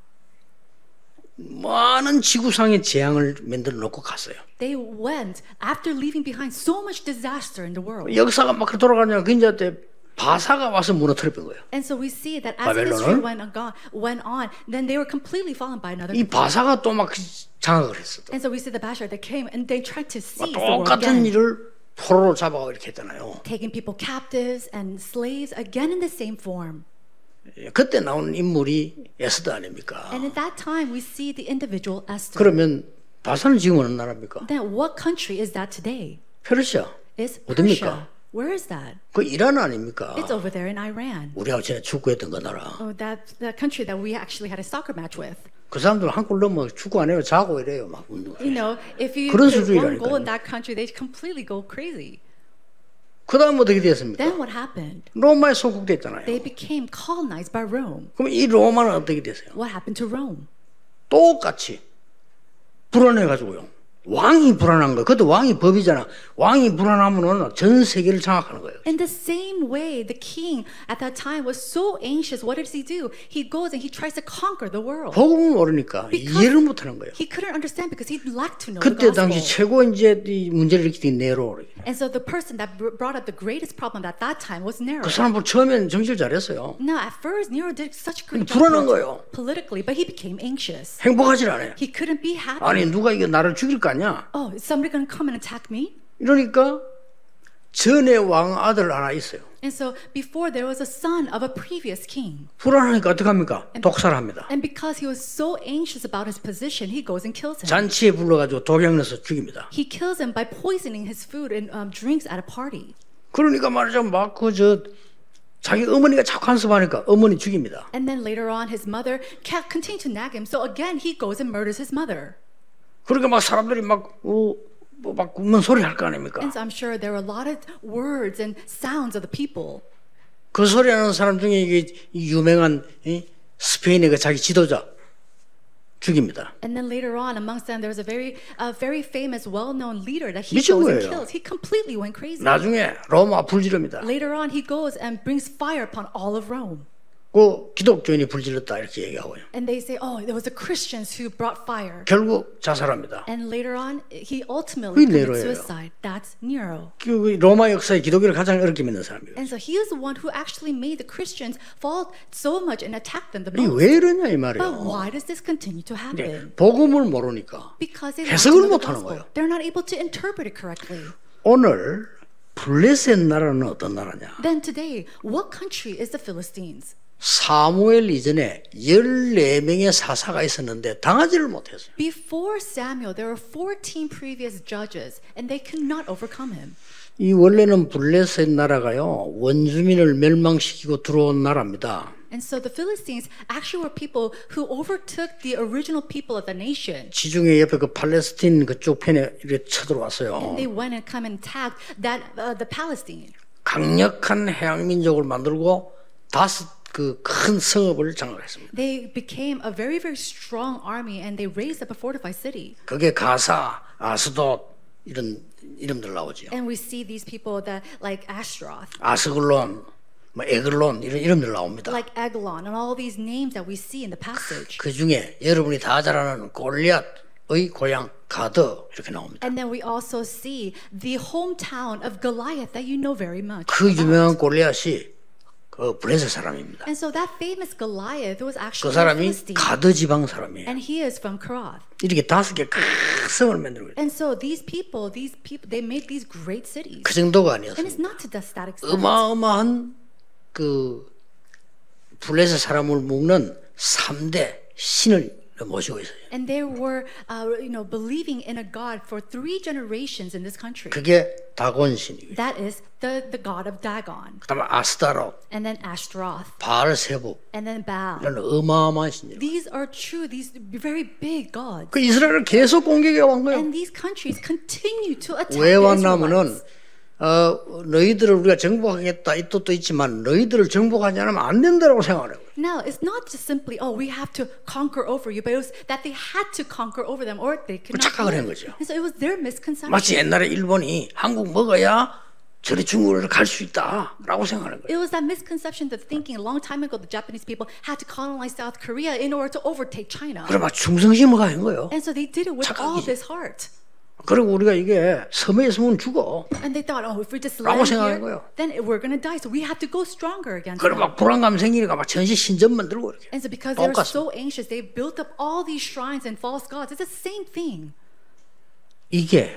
많은 지구상의 재앙을 만들어 놓고 갔어요. They went after leaving behind so much disaster in the world. 역사가 막 돌아가냐 그 이제 때 바사가 와서 무너뜨려 본 거예요. And so we see that as 바벨론을? history went on, then they were completely fallen by another. 이 바사가 또 막 장악을 했어. And so we see the Bashar that came and they tried to seize the world 똑같은 again, 일을 포로로 잡아가 이렇게 했잖아요. taking people captives and slaves again in the same form. 그때 나온 인물이 에스더 아닙니까? And at that time, we see the individual Esther. 그러면 바사는 지금 어느 나라입니까? Then what country is that today? 페르시아. It's 어딥니까? Persia. Where is that? 그 이란 아닙니까? It's over there in Iran. 우리하고 전에 축구했던 그 나라. Oh, that's the country that we actually had a soccer match with. 그 사람들 한 골 넣으면 축구 안 해요. 자고 이래요. 막 운동. You know, if you 그런 put one 수준이라니까요. goal in that country, they completely go crazy. 그 다음 어떻게 됐습니까? Then what happened? 로마에 소국됐잖아요. They became colonized by Rome. 그럼 이 로마는 어떻게 됐어요? What happened to Rome? 똑같이 불안해가지고요. 왕이 불안한 거예요. 그것도 왕이 법이잖아. 왕이 불안하면은 전 세계를 장악하는 거예요. In the same way, the king at that time was so anxious. What does he do? He goes and he tries to conquer the world. 복음을 모르니까 이해를 못하는 거예요. He couldn't understand because he lacked to know the 그때 gospel. 당시 최고 이제 이 문제를 일으킨 네로. And so the person that brought up the greatest problem at that time was Nero. 그 사람 처음엔 정치를 잘했어요. Now, at first, Nero did such a great 불안한 job 거예요. politically, but he became anxious. 행복하질 않아요. He couldn't be happy. 아니 누가 이거 나를 죽일 거 아니야? Oh, is somebody going to come and attack me? 이러니까 전에 왕 아들 하나 있어요. And so before there was a son of a previous king. 불안하니까 어떡합니까? 독살합니다. And because he was so anxious about his position, he goes and kills him. 잔치에 불러가지고 독약 넣어서 죽입니다. He kills him by poisoning his food and drinks at a party. 그러니까 말이죠. 막 자기 어머니가 자꾸 간섭하니까 어머니 죽입니다. And then later on, his mother continued to nag him. So again, he goes and murders his mother. 그러니까 막 사람들이 막 웃는 소리 할 거 아닙니까? And so I'm sure there were a lot of words and sounds of the people. 그 소리 하는 사람 중에 이게 유명한 스페인의 그 자기 지도자 죽입니다. And then later on, amongst them, there was a very famous, well-known leader that he 미친 goes and 거예요. kills. He completely went crazy. 나중에 로마 불지릅니다. Later on, he goes and brings fire upon all of Rome. 그 기독교인이 불질렀다 이렇게 얘기하고요. And they say, oh, there was the Christians who brought fire. 결국 자살합니다. And later on, he ultimately 그게 committed 네로예요. suicide. That's Nero. 그 로마 역사에 기독교를 가장 어렵게 믿는 사람이에요. And so he is the one who actually made the Christians fall so much and attack them the 이게 most. 왜 이러냐 이 But 말이에요. why does this continue to happen? 복음을 모르니까 Because they 해석을 don't know the 못하는 gospel. 거예요. They're not able to interpret it correctly. 오늘 블레셋 나라는 어떤 나라냐? Then today, what country is the Philistines? 사무엘 이전에 14명의 사사가 있었는데 당하지를 못했어요. Before Samuel, there were 14 previous judges, and they could not overcome him. 이 원래는 블레셋 나라가요 원주민을 멸망시키고 들어온 나라입니다. And so the Philistines actually were people who overtook the original people of the nation. 지중해 옆에 그 팔레스틴 그쪽 편에 이렇게 쳐들어왔어요. They went and come and attacked the Palestine. 강력한 해양 민족을 만들고 5 그 큰 성읍을 장악했습니다. They became a very, very strong army, and they raised up a fortified city. 그게 가사, 아스돗 이런 이름들 나오죠. And we see these people that like Ashtaroth, 아스글론, 뭐 에글론 이런 이름들 나옵니다. like Eglon, and all these names that we see in the passage. 그 중에 여러분이 다 잘 아는 골리앗의 고향 가드 이렇게 나옵니다. And then we also see the hometown of Goliath that you know very much. 그 유명한 골리앗이 그 블레셋 사람입니다. And so that famous Goliath was 그 actually a 사람이 Philistine. 가드 지방 사람이에요. And he is from Karath. 이렇게 5개 큰 성을 만들고 And so these people, they made these great cities. 그 정도가 And 아니었어요. it's not to that extent. 어마어마한 그 블레셋 사람을 묶는 3대 신을 모시고 있어요. And they were, believing in a God for 3 generations in this country. 그게 다곤 신이에요. That is the god of Dagon, 그다음에 아스타롯, and then Ashtaroth, 바알세북 and then Baal. 이런 어마어마한 신이에요. These are true. These very big gods. 그 이스라엘을 계속 공격해 온 거예요. And these countries continue to attack 왜 the 왔냐면은 Israelites. 너희들을 우리가 정복하겠다 이 뜻도 있지만 너희들을 정복하지 않으면 안 된다라고 생각해요. Now, it's not just simply, we have to conquer over you, but it was that they had to conquer over them or they could not 착각을 한 live. 거죠. And so it was their misconception. 마치 옛날에 일본이 한국 먹어야 저리 중국을 갈 수 있다라고 생각하는 거예요. It was that misconception of thinking a long time ago the Japanese people had to colonize South Korea in order to overtake China. 그럼 막 충성심을 가진 거예요. And so they did it with all 착각이지. this heart. 그리고 우리가 이게 섬에 있으면 죽어. And they thought, if we just 라고 land 생각한 here, 거예요. then we're going to die. So we have to go stronger against 그리고 them. 막 불안감 생기니까 막 전시 신전 만들고 이렇게. And so because they were 똑같습니다. so anxious, they built up all these shrines and false gods. It's the same thing. 이게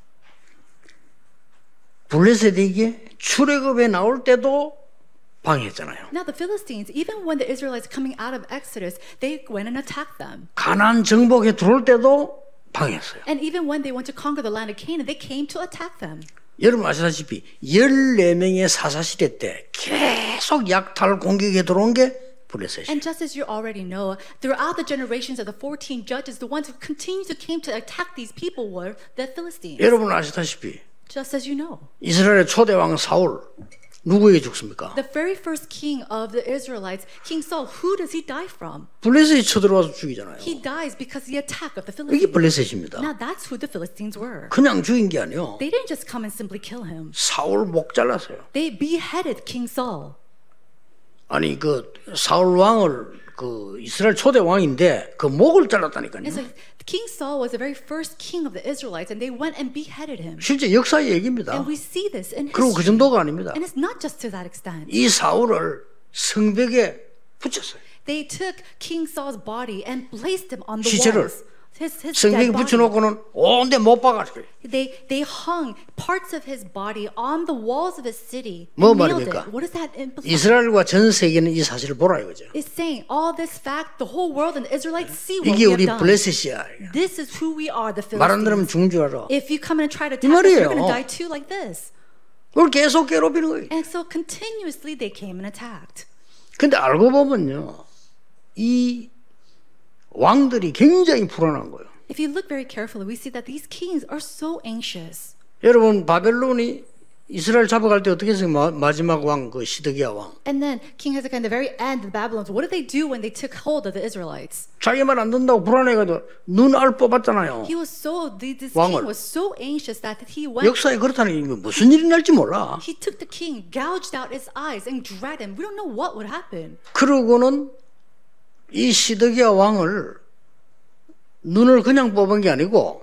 블레셋에게 출애굽에 나올 때도 방해했잖아요. Now the Philistines, even when the Israelites coming out of Exodus, they went and attacked them. 가나안 정복에 들어올 때도 방해했어요. And even when they went to conquer the land of Canaan, they came to attack them. 여러분 아시다시피 14명의 사사시대 때 계속 약탈 공격에 들어온 게 블레셋이에요. And just as you already know, throughout the generations of the 14 judges, the ones who continued to came to attack these people were the Philistines. 여러분 아시다시피 Just as you know. 이스라엘의 초대왕 사울 누구에게 죽습니까? The very first king of the Israelites, King Saul, who does he die from? 블레셋이 쳐들어와서 죽이잖아요. He dies because of the attack of the 이게 Philistines. 블레셋입니다. Now that's who the Philistines were. 그냥 죽인 게 아니에요. They didn't just come and simply kill him. 사울 목 잘랐어요. They beheaded King Saul. 아니 그 사울 왕을 그 이스라엘 초대 왕인데 그 목을 잘랐다니까요. And so King Saul was the very first king of the Israelites, and they went and beheaded him. 실제 역사의 얘기입니다. And we see this in 그리고 그 history. 정도가 아닙니다. And it's not just to that extent. 이 사울을 성벽에 붙였어요. They took King Saul's body and placed him on the 시체를 walls. His 성벽에 dead body. 붙여놓고는 온데 못 박았어요. They hung parts of his body on the walls of his city. 뭐 and nailed 말입니까? it. What does that imply? 이스라엘과 전 세계는 이 사실을 보라 이거죠. It's saying all this fact, the whole world and the Israelites see what 이게 we 우리 have done. 블레셋이야. This is who we are, the 말 안 들으면 Philistines. 죽은 줄 알아. If you come in and try to 이 attack us, 말이에요. you're going to die too, like this. 그걸 계속 괴롭히는 거예요. And so continuously they came and attacked. 근데 알고 보면요, 이 왕들이 굉장히 불안한 거예요. If you look very carefully, we see that these kings are so anxious. 여러분 바벨론이 이스라엘 잡아갈 때 어떻게 했어요? 마지막 왕 그 시드기야 왕. And then King Hezekiah, in the very end, the Babylonians, what did they do when they took hold of the Israelites? 자기 말 안 듣는다고 불안해가지고 눈알 뽑았잖아요. He was so, this 왕을. king was so anxious that he went, 역사에 그렇다는 게 무슨 일이 날지 몰라. he took the king, gouged out his eyes, and dragged him. We don't know what would happen. 그러고는 이 시드기야 왕을 눈을 그냥 뽑은 게 아니고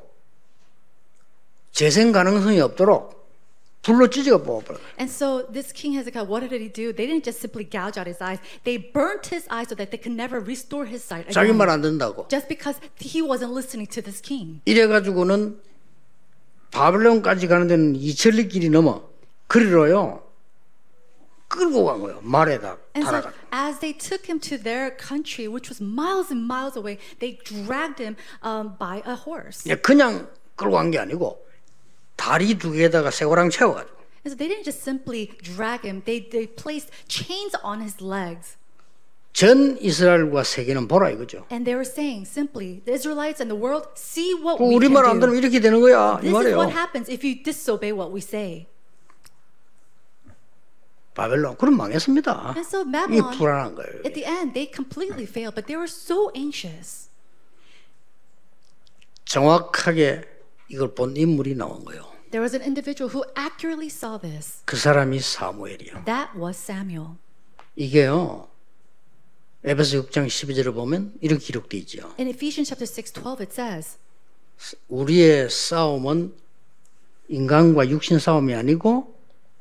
재생 가능성이 없도록 불로 찢어 뽑아버려요. And so this King Hezekiah, what did he do? They didn't just simply gouge out his eyes. They burnt his eyes so that they could never restore his sight 자기 again. 말 안 듣는다고. Just because he wasn't listening to this king. 이래가지고는 바벨론까지 가는 데는 2천리 길이 넘어 그리로요 끌고 간 거예요. 말에다 And so 달아가. as they took him to their country, which was miles and miles away, they dragged him by a horse. 그냥 끌고 간 게 아니고 다리 두 개에다가 쇠고랑 채워가지고 And so they didn't just simply drag him. They placed chains on his legs. 전 이스라엘과 세계는 보라 이거죠. And they were saying simply, the Israelites and the world, see what 그 we 우리 말 안 can 들으면 do. 이렇게 되는 거야 이 This is 말이에요. what happens if you disobey what we say. 바벨론 그럼 망했습니다. And so 이게 Babylon, 불안한 거예요. at the end, they completely failed, but they were so anxious. 정확하게 이걸 본 인물이 나온 거예요. There was an individual who accurately saw this. 그 사람이 사무엘이요. That was Samuel. 이게요. 에베소 6장 12절을 보면 이렇게 기록되어 있죠. In Ephesians chapter 6:12 it says, 우리의 싸움은 인간과 육신 싸움이 아니고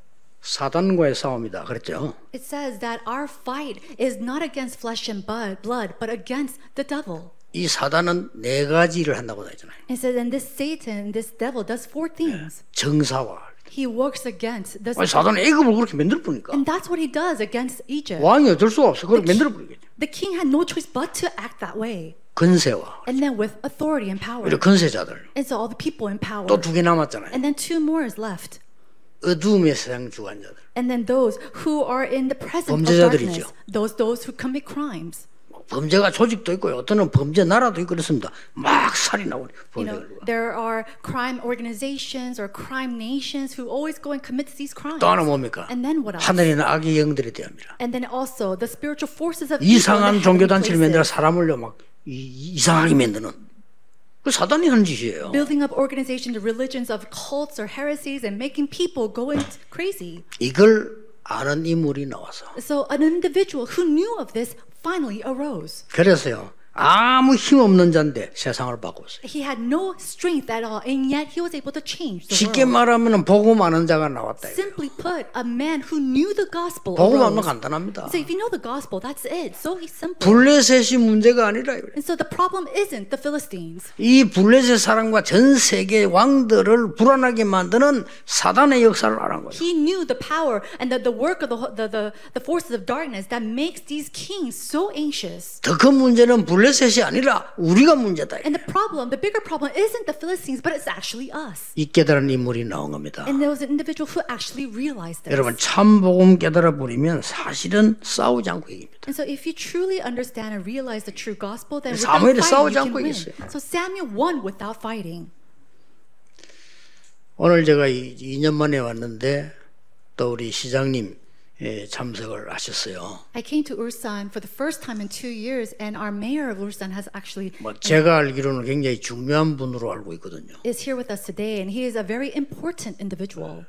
사단과의 싸움이다 그랬죠. It says that our fight is not against flesh and blood, but against the devil. 이 사단은 네 가지 일을 한다고 하잖아요. It says, and this Satan, this devil, does four things. 정사와. He works against the. 아니, 사단은 애굽을 그렇게 만들어 버리니까. And that's what he does against Egypt. 왕이 어쩔 수가 없어. 그걸 만들어 버리겠죠. The king had no choice but to act that way. 근세와. And then with authority and power. 이런 근세자들. And so all the people in power. 또 두 개 남았잖아요. And then two more is left. 어두움의 세상 주관자들. And then those who are in the presence of 범죄자들이죠. darkness. Those who commit crimes. 범죄가 조직도 있고요. 어떤 범죄 나라도 있고 그렇습니다. 막 살인하고 You know, there are crime organizations or crime nations who always go and commit these crimes. 또 하나 뭡니까? And then what else? 하늘에는 악의 영들에 대합니다. And then also the spiritual forces of evil in the 이상한 heavenly 종교 단체를 만들어 places. 사람을요 막 이상하게 만드는 그 사단이 하는 짓이에요. Building up organizations, religions of cults or heresies and making people go crazy. 이걸 아는 인물이 나와서 So an individual who knew of this finally arose. 그래서요 아무 힘 없는 자인데 세상을 바꿨어요. He had no strength at all, and yet he was able to change the 쉽게 world. 말하면 복음 아는 자가 나왔다. Simply put, a man who knew the gospel 복음 알면 arose. 간단합니다. So if you know the gospel, that's it. So simple. 블레셋이 문제가 아니라 And so the problem isn't the Philistines. 이 블레셋 사람과 전 세계 왕들을 불안하게 만드는 사단의 역사를 알은 거예요. He knew the power and the work of the forces of darkness that makes these kings so anxious. 더 큰 문제는 블레셋이 아니라 우리가 문제다. And the bigger problem isn't the Philistines, but it's actually us. 이 깨달은 인물이 나온 겁니다. And there was an individual who actually realized this. 여러분 참 복음 깨달아 버리면 사실은 싸우지 않고 이깁니다. And so if you truly understand and realize the true gospel, then without 사무엘이 fighting 싸우지 you can 않고 win. 이겼어요. So Samuel won without fighting. 오늘 제가 2년 만에 왔는데 또 우리 시장님 참석을 하셨어요. I came to Ulsan for the first time in 2 years, and our mayor of Ulsan has actually 제가 알기로는 굉장히 중요한 분으로 알고 있거든요. is here with us today, and he is a very important individual.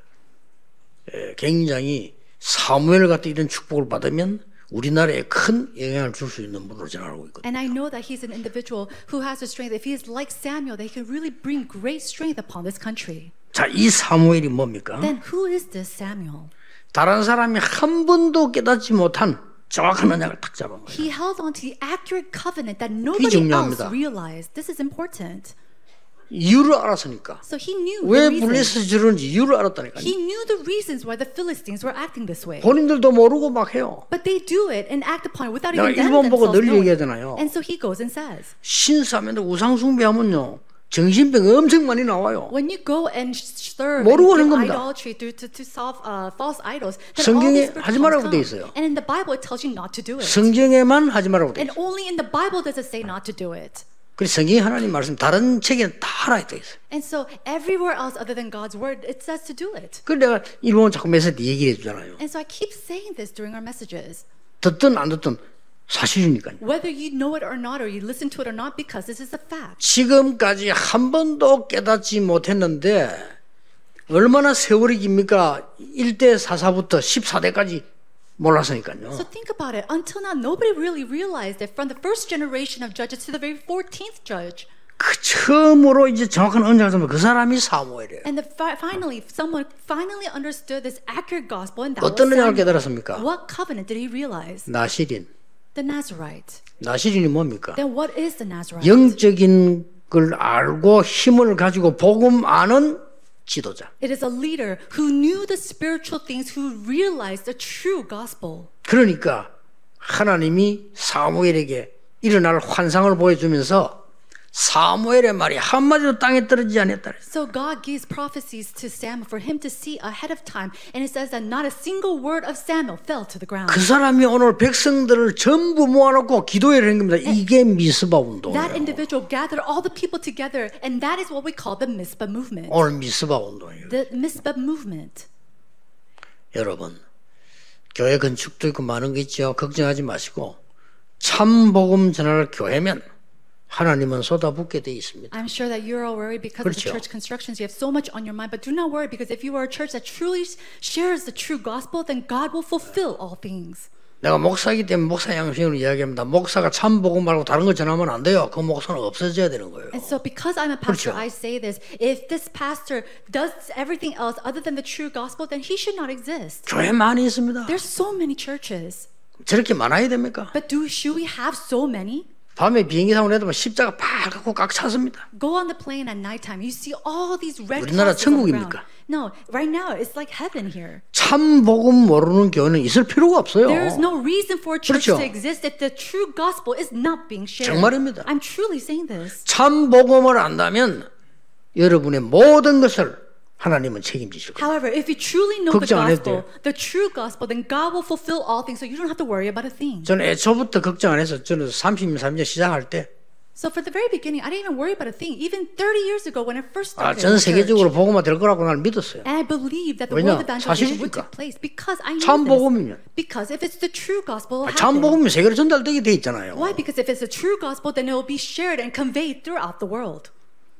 굉장히 사무엘 같은 이런 축복을 받으면 우리나라에 큰 영향을 줄 수 있는 분으로 저는 알고 있거든요. And I know that he's an individual who has the strength. If he is like Samuel, that he can really bring great strength upon this country. 자, 이 사무엘이 뭡니까? Then who is this Samuel? 다른 사람이 한 번도 깨닫지 못한 정확한 언약을 탁 잡은 거예요. He held on to the accurate covenant that nobody else 중요합니다. realized. This is important. 이유를 알았으니까. So he knew 왜 the reasons. 블레셋이 저런지 이유를 알았다니까요. He knew the reasons why the Philistines were acting this way. 본인들도 모르고 막 해요. But they do it and act upon it without 내가 even them 일본 보고 themselves 늘 knowing. 얘기하잖아요. And so he goes and says, 신사면도 우상숭배하면요 정신병 엄청 많이 나와요. when you go and serve 모르고 하는 and do 겁니다. idolatry to solve false idols, then all 성경에 these 하지 spiritual 말라고 돼 come. 있어요. And in the Bible, it tells you not to do it. 성경에만 하지 말라고 돼 And 있어요. only in the Bible does it say not to do it. 그래서 성경이 하나님 말씀 다른 책에는 다 하라 돼 있어요. And so everywhere else other than God's word, it says to do it. 그래서 내가 일본 자꾸 메시지 얘기해 주잖아요. And so I keep saying this during our messages. 듣든 안 듣든 사실이니까요. Whether you know it or not, or you listen to it or not, because this is a fact. 지금까지 한 번도 깨닫지 못했는데 얼마나 세월이 깁니까? 1대 4사부터 14대까지 몰랐으니까요. So think about it. Until now, nobody really realized it from the first generation of judges to the very 14th judge. 그 처음으로 이제 정확한 언약을 잡으면 그 사람이 사무엘이에요. And finally, someone finally understood this accurate gospel, and that was 어떤 언약을 Samuel. 깨달았습니까? What covenant did he realize? 나시린. The Nazarite. 나시린이 뭡니까? Then what is the Nazarite? 영적인 걸 알고 힘을 가지고 복음 아는 지도자. It is a leader who knew the spiritual things, who realized the true gospel. 그러니까 하나님이 사무엘에게 일어날 환상을 보여주면서 사무엘의 말이 한마디도 땅에 떨어지지 않았다. So God gives prophecies to Samuel for him to see ahead of time, and it says that not a single word of Samuel fell to the ground. 그 사람이 오늘 백성들을 전부 모아놓고 기도회를 한 겁니다. 이게 미스바 운동이에요. That individual gathered all the people together, and that is what we call the Mizpah movement. 오늘 미스바 운동이에요. The Mizpah movement. 여러분, 교회 건축도 있고 많은 게 있죠. 걱정하지 마시고 참 복음 전할 교회면 하나님은 쏟아붓게 돼 있습니다. I'm sure that you're all worried because of the 그렇죠. church constructions. You have so much on your mind, but do not worry, because if you are a church that truly shares the true gospel, then God will fulfill all things. 내가 목사이기 때문에 목사 양심으로 이야기합니다. 목사가 참 복음 말고 다른 거 전하면 안 돼요. 그 목사는 없어져야 되는 거예요. And so because I'm a pastor, 그렇죠. I say this. If this pastor does everything else other than the true gospel, then he should not exist. 교회 많이 있습니다. There's so many churches. 저렇게 많아야 됩니까? But should we have so many? 밤에 비행기 타고 내다보면 십자가 빨갛고 꽉 찼습니다. Go on the plane at nighttime. You see all these red 우리나라 crosses on the ground. 천국입니까? No, right now it's like heaven here. 참 복음 모르는 교회는 있을 필요가 없어요. There is no reason for a church 그렇죠. to exist if the true gospel is not being shared. 정말입니다. I'm truly saying this. 참 복음을 안다면 여러분의 모든 것을 하나님은 책임지실 거예요. However, if you truly know the 걱정 안 해도 gospel, the true gospel, then God will fulfill all things, so you don't have to worry about a thing. 저는 애초부터 걱정 안 해서 저는 33년 시작할 때 So for the very beginning, I didn't even worry about a thing. Even 30 years ago, when I first started 전 in the 세계적으로 church, 복음화 될 거라고 난 믿었어요. and I believed that the 왜냐? world evangelization would 사실이니까. take place because I knew 참 this. 복음이면. Because if it's the true gospel, it will 참 happen. 복음이 세계로 전달되게 돼 있잖아요. Why? Because if it's the true gospel, then it will be shared and conveyed throughout the world.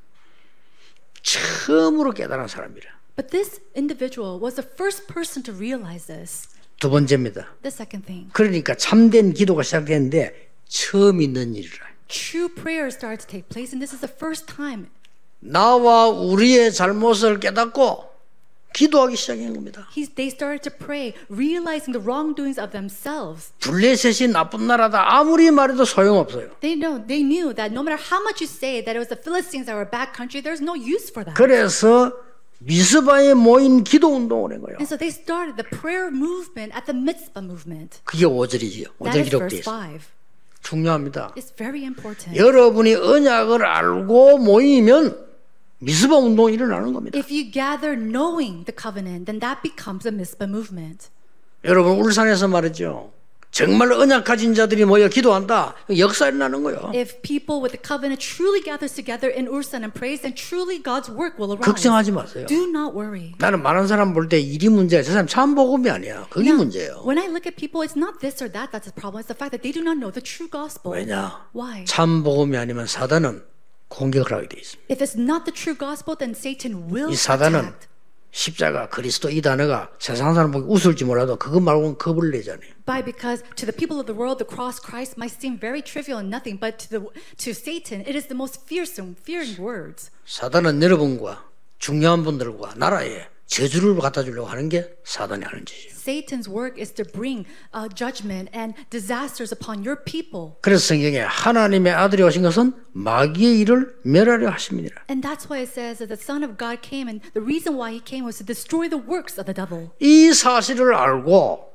처음으로 깨달은 사람이라. But this individual was the first person to realize this. 두 번째입니다. The second thing, 그러니까 참된 기도가 시작되는데 처음 있는 일이라. true prayer started to take place, and this is the first time. 나와 우리의 잘못을 깨닫고 기도하기 시작한 겁니다. They started to pray, realizing the wrongdoings of themselves. 블레셋이 나쁜 나라다 아무리 말해도 소용없어요. They knew that no matter how much you say that it was the Philistines that were a bad country, there's no use for that. 그래서 미스바에 모인 기도 운동을 한 거예요. And so they started the prayer movement at the Mitzvah movement. 그게 5절이지요. 5절 That is 기록되어 verse 있어요. 5. 중요합니다. It's very important. 여러분이 언약을 알고 모이면 미스바 운동이 일어나는 겁니다. If you gather knowing the covenant, then that becomes a Mitzvah movement. 여러분 울산에서 말이죠. 정말 언약 가진 자들이 모여 기도한다. 역사 일어나는 거예요. If people with the covenant truly gathers together in Ulsan and prays, then truly God's work will arise. 걱정하지 마세요. Do not worry. 나는 많은 사람 볼 때 일이 문제야. 저 사람 참 복음이 아니야. 그게 Now, 문제예요. when I look at people, it's not this or that that's the problem. It's the fact that they do not know the true gospel. 왜냐? Why? 참 복음이 아니면 사단은 공격을 하게 돼 있습니다. If it's not the true gospel, then Satan will 이 사단은 attack. 십자가, 그리스도 이 단어가 세상 사람 보기 웃을지 몰라도 그것 말고는 겁을 내잖아요. Why? Because to the people of the world, the cross Christ might seem very trivial and nothing, but to Satan, it is the most fearing words. 사단은 여러분과 중요한 분들과 나라에 저주를 갖다 주려고 하는 게 사단이 하는 짓이에요. Satan's work is to bring judgment and disasters upon your people. 그래서 성경에 하나님의 아들이 오신 것은 마귀의 일을 멸하려 하심이니라. And that's why it says that the Son of God came, and the reason why he came was to destroy the works of the devil. 이 사실을 알고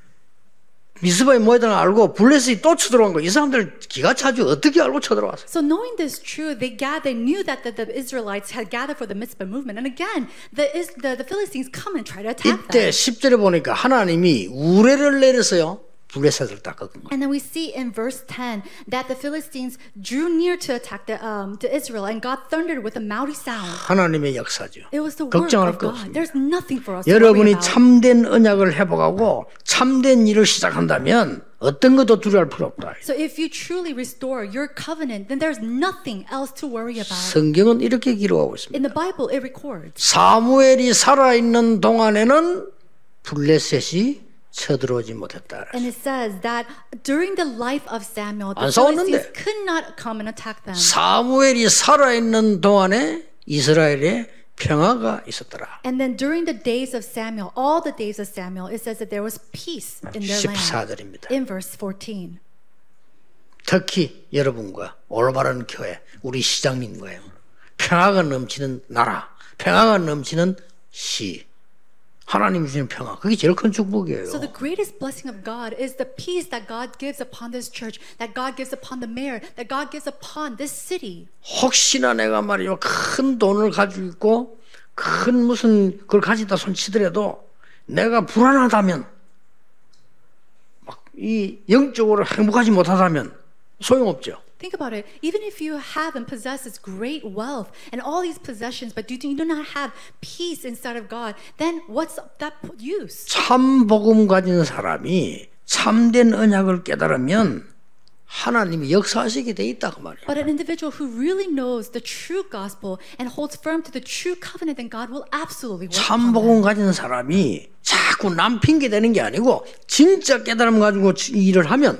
미스바에 모였다는 걸 알고 블레셋이 또 쳐들어간 거. 이 사람들 기가 차죠. 어떻게 알고 쳐들어왔어요? So knowing this truth, they knew that the Israelites had gathered for the Mitzvah movement. And again, the Philistines come and try to attack 이때 them. 10절에 보니까 하나님이 우레를 내려서요. 블레셋을 닦은 거예요. And then we see in verse 10 that the Philistines drew near to attack to Israel, and God thundered with a mighty sound. 하나님의 역사죠. It was the work 걱정할 of 거 God. 없습니다. There's nothing for us to worry 여러분이 about. 참된 언약을 회복하고 참된 일을 시작한다면 어떤 것도 두려워할 필요 없다. So if you truly restore your covenant, then there's nothing else to worry about. 성경은 이렇게 기록하고 있습니다. In the Bible, it records. 사무엘이 살아있는 동안에는 블레셋이 쳐들어오지 못했다. And it says that during the life of Samuel, the 안 싸웠는데. Philistines could not come and attack them. 사무엘이 살아있는 동안에 이스라엘에 평화가 있었더라. And then during the days of Samuel, all the days of Samuel, it says that there was peace in their land. 14절입니다. In verse 14. 특히 여러분과 올바른 교회, 우리 시장님과요. 평화가 넘치는 나라, 평화가 넘치는 시. 하나님이 주시는 평화. 그게 제일 큰 축복이에요. So the greatest blessing of God is the peace that God gives upon this church, that God gives upon the mayor, that God gives upon this city. 혹시나 내가 말이요 큰 돈을 가지고 있고 큰 무슨 그걸 가지다 손치더라도 내가 불안하다면 막 이 영적으로 행복하지 못하다면 소용없죠. Think about it. Even if you have and possess this great wealth and all these possessions, but you do not have peace inside of God, then what's that use? 참 복음 가진 사람이 참된 언약을 깨달으면 하나님이 역사하시게 돼 있다 그 말이에요. But an individual who really knows the true gospel and holds firm to the true covenant, then God will absolutely work upon them. 참복음 가진 사람이 자꾸 남 핑계 대는 게 아니고 진짜 깨달음 가지고 일을 하면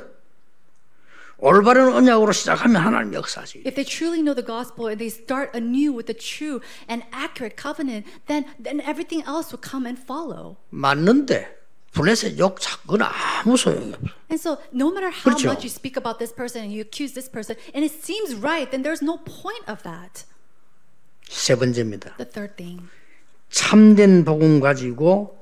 올바른 언약으로 시작하면 하나님 역사하시게 돼요. If they truly know the gospel and they start anew with the true and accurate covenant, then everything else will come and follow. 맞는데 블레셋 욕 찾거나 아무 소용이 없어. And so no matter how 그렇죠. much you speak about this person and you accuse this person and it seems right, then there's no point of that. 세 번째입니다. The third thing. 참된 복음 가지고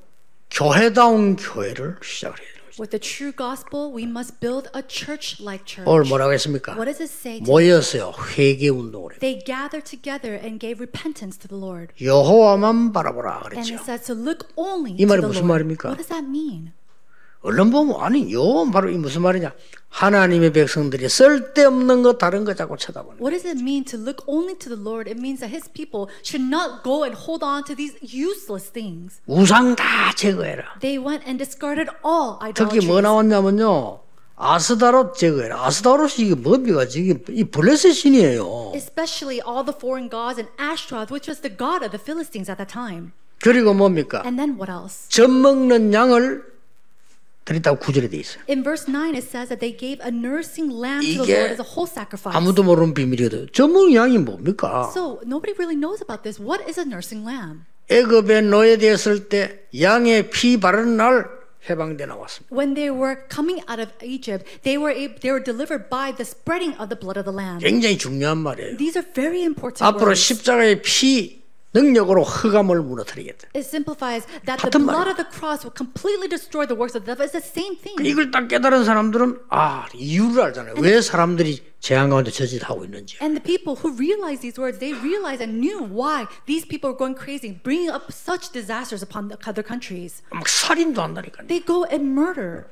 교회다운 교회를 시작을 해야 돼요. With the true gospel, we must build a church-like church. 오늘 뭐라고 했습니까? What does it say? 모여서요 회개 운동을 해요. They gathered together and gave repentance to the Lord. 여호와만 바라보라 And 그랬죠. it says to look only 이 to 말이 the 무슨 Lord. 말입니까? What does that mean? 얼른 보면 아니 요 바로 이 무슨 말이냐? 하나님의 백성들이 쓸데없는 거 다른 거 자꾸 쳐다보는. What does it mean to look only to the Lord? It means that His people should not go and hold on to these useless things. 우상 다 제거해라. They went and discarded all 특히 idolatries. 뭐 나왔냐면요. 아스다롯 제거해라. 아스다롯이 이게 뭡니까? 지금 이 블레셋 신이에요. Especially all the foreign gods and Ashtaroth, which was the god of the Philistines at that time. 그리고 뭡니까? And then what else? 젖 먹는 양을 드렸다고 구절에 돼 있어요. In verse 9 it says that they gave a nursing lamb to the 이게 Lord as a whole sacrifice. 아무도 모르는 비밀이거든. 젖 먹는 양이 뭡니까? So nobody really knows about this. What is a nursing lamb? 애굽에 노예되었을 때 양의 피 바르는 날 해방돼 나왔습니다. When they were coming out of Egypt, they were delivered by the spreading of the blood of the lamb. 굉장히 중요한 말이에요. These are very important 앞으로 words. 십자가의 피 능력으로 흑암을 무너뜨리겠다. It simplifies that the 같은 blood 말이에요. of the cross will completely destroy the works of the devil. It's the same thing. 이걸 딱 깨달은 사람들은 이유를 알잖아요. 왜 사람들이 재앙 가운데 저짓하고 있는지. And the people who realized these words, they realized and knew why these people were going crazy, bringing up such disasters upon the other countries. 막 살인도 한다니까요. They go and murder,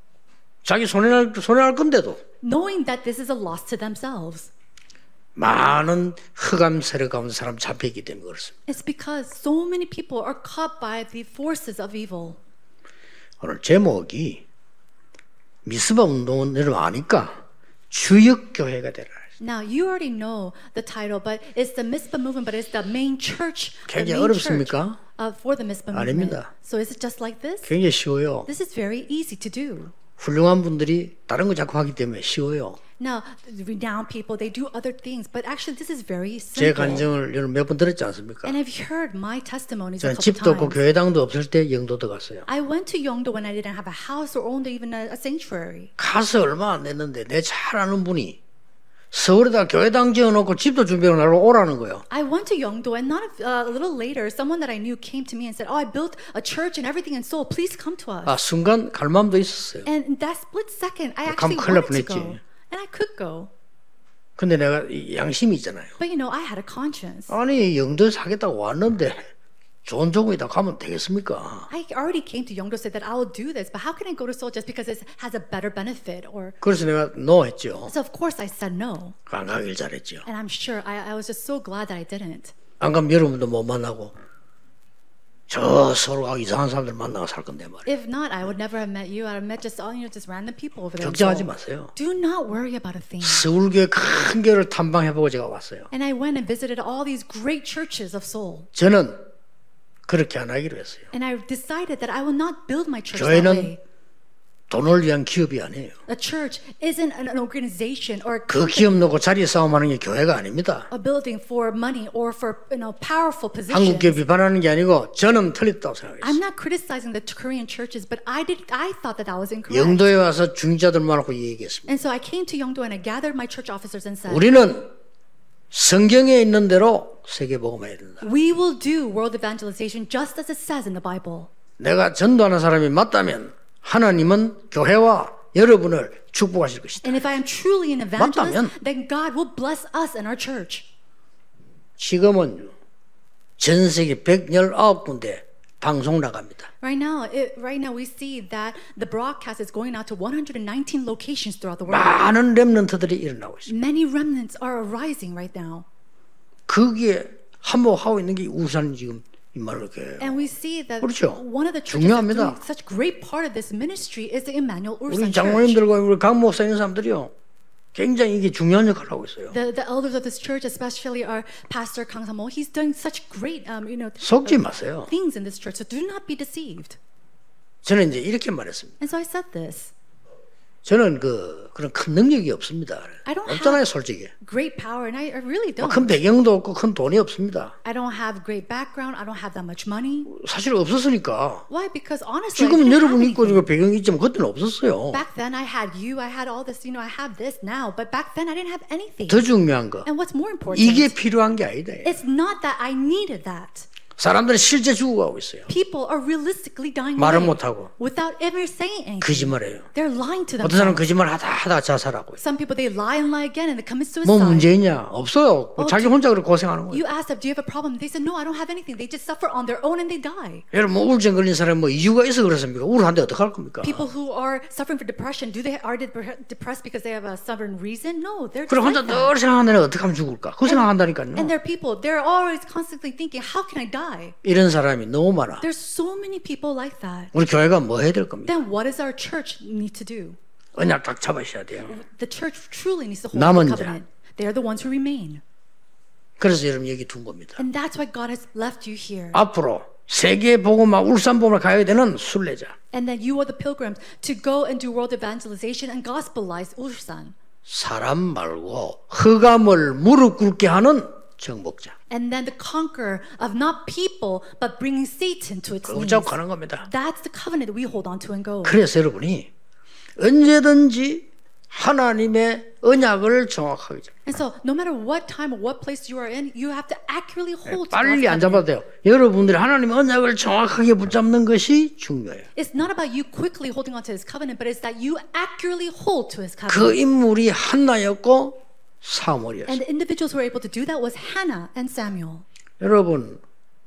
자기 손해날 건데도 knowing that this is a loss to themselves. 많은 흑암 세력 가운데 사람 잡혀있기 때문에 그렇습니다. It's because so many people are caught by the forces of evil. 오늘 제목이 미스바 운동은 여러분 아니까 주역교회가 되라. Now you already know the title, but it's the Mizpah movement, but it's the main church. The 굉장히 main church 어렵습니까? for the Mizpah 아닙니다. movement. So is it just like this? 굉장히 쉬워요. This is very easy to do. 훌륭한 분들이 다른 거 자꾸 하기 때문에 쉬워요. Now, renowned people, they do other things, but actually this is very 제 simple. 간증을 여러분 몇 번 들었지 않습니까? And have you heard my testimonies a 저는 couple 집도 없고 times? 교회당도 없을 때 영도도 갔어요. I went to Yeongdo when I didn't have a house or owned even a sanctuary. 가서 얼마 안 됐는데 내 잘 아는 분이 서울에다 교회당 지어놓고 집도 준비하고 나로 오라는 거예요. I went to Yeongdo and not a little later, someone that I knew came to me and said, "Oh, I built a church and everything in Seoul. Please come to us." 순간 갈 마음도 있었어요. And in that split second, I 가면 actually 큰일 날 wanted to 뻔했지. go. And I could go. 근데 내가 이 양심이 있잖아요. But you know, I had a conscience. 아니 영도에서 하겠다고 왔는데 좋은 조건이다 가면 되겠습니까? I already came to Yeongdo said that I will do this, but how can I go to Seoul just because it has a better benefit? Or 그래서 내가 no 했죠. so of course I said no. 안 가길 잘했죠. And I'm sure I was just so glad that I didn't. 안 가면 여러분도 못 만나고 저 서로 이상한 사람들 만나고 살 건데 말이에요. If not, I would never have met you. I would have met just just random people over there. in 걱정하지 Seoul. 마세요. Do not worry about a thing. 서울교회 큰 교회를 탐방해보고 제가 왔어요. And I went and visited all these great churches of Seoul. 저는 그렇게 안 하기로 했어요. And I decided that I will not build my church that way. 교회는 돈을 위한 기업이 아니에요. A church isn't an organization or 그 기업 놓고 자리 싸움하는 게 교회가 아닙니다. a building for money or for powerful positions. 한국 교회 비판하는 게 아니고 저는 틀렸다고 생각했어요. I'm not criticizing the Korean churches, but I thought that was incorrect. 영도에 와서 중직자들만 하고 얘기했습니다. And so I came to Yeongdo and I gathered my church officers and said, 우리는 성경에 있는 대로 세계복음해야 된다. we will do world evangelization just as it says in the Bible. 내가 전도하는 사람이 맞다면 하나님은 교회와 여러분을 축복하실 것이다. And if I am truly an evangelist, 맞다면 then God will bless us and our church. 지금은 전 세계 119군데 방송 나갑니다. Right now we see that the broadcast is going out to 119 locations throughout the world. 많은 렘넌트들이 일어나고 있습니다. Many remnants are arising right now. 거기에 한몫하고 있는 게 우산 지금 이말로 교회예요. And we see that 그렇죠. one of the churches that 중요합니다. doing such great part of this ministry is the Emmanuel 우리 Ursan Church. 장로님들과 우리 강 목사 있는 사람들이요. 굉장히 이게 중요한 역할을 하고 있어요. The elders of this church, especially our pastor Kang Samo, he's doing such great, 속지 마세요. things in this church. So do not be deceived. 저는 이제 이렇게 말했습니다. And so I said this. 저는 그런 큰 능력이 없습니다. I don't 없잖아요, have 솔직히. great power, and I really don't. 큰 배경도 없고 큰 돈이 없습니다. I don't have great background. I don't have that much money. 사실 없었으니까. Why? Because honestly, I 지금은 didn't have 여러분 있고 anything. 배경이 있지만 그때는 없었어요. Back then, I had you. I had all this. I have this now. But back then, I didn't have anything. 더 중요한 거, And what's more important? 이게 필요한 게 아니다. It's not that I needed that. 사람들은 실제 죽어가고 있어요. People are realistically dying 말은 away 못하고 without ever saying anything. 거짓말해요. They're lying to 어떤 사람은 themselves. 거짓말 하다 자살하고 있어요. Some people, they lie and lie again and they commit 뭐 suicide. 문제 있냐? 없어요. 자기 혼자 그렇게 고생하는 거예요. You ask them, do you have a problem? They said, no, I don't have anything. They just suffer on their own and they die. 여러분 뭐 우울증 걸린 사람이 뭐 이유가 있어 그렇습니까? 우울한데 어떡할 겁니까? People who are suffering for depression, are they depressed because they have a stubborn reason? No, they're just 그럼 혼자 like that. 늘 생각하는 애가 어떻게 하면 죽을까? 그 생각한다니까요. And there are people, they're always constantly thinking, how can I die? 이런 사람이 너무 많아. There's so many people like that. 우리 교회가 뭐 해야 될 겁니까? Then what does our church need to do? 언약 딱 잡으셔야 돼요. The church truly needs to hold 남은 the 자. covenant. They are the ones who remain. 그래서 여러분 여기 둔 겁니다. And that's why God has left you here. 앞으로 세계 복음화 울산 복음을 가야 되는 순례자. And that you are the pilgrims to go and do world evangelization and gospelize Ulsan. 사람 말고 흑암을 무릎 꿇게 하는 정복자. And then the conqueror of not people but bringing Satan to its 그거 knees. 잡고 가는 겁니다. That's the covenant that we hold on to and go. 그래서 여러분이 언제든지 하나님의 언약을 정확하게 잡아요. And so no matter what time or what place you are in, you have to accurately hold to God's 빨리 안 covenant. 잡아도 돼요. 여러분들이 하나님의 언약을 정확하게 붙잡는 것이 중요해요. It's not about you quickly holding on to his covenant, but it's that you accurately hold to his 그 covenant. 인물이 한나였고 And 사무엘이었어요. the individuals who were able to do that was Hannah and Samuel. 여러분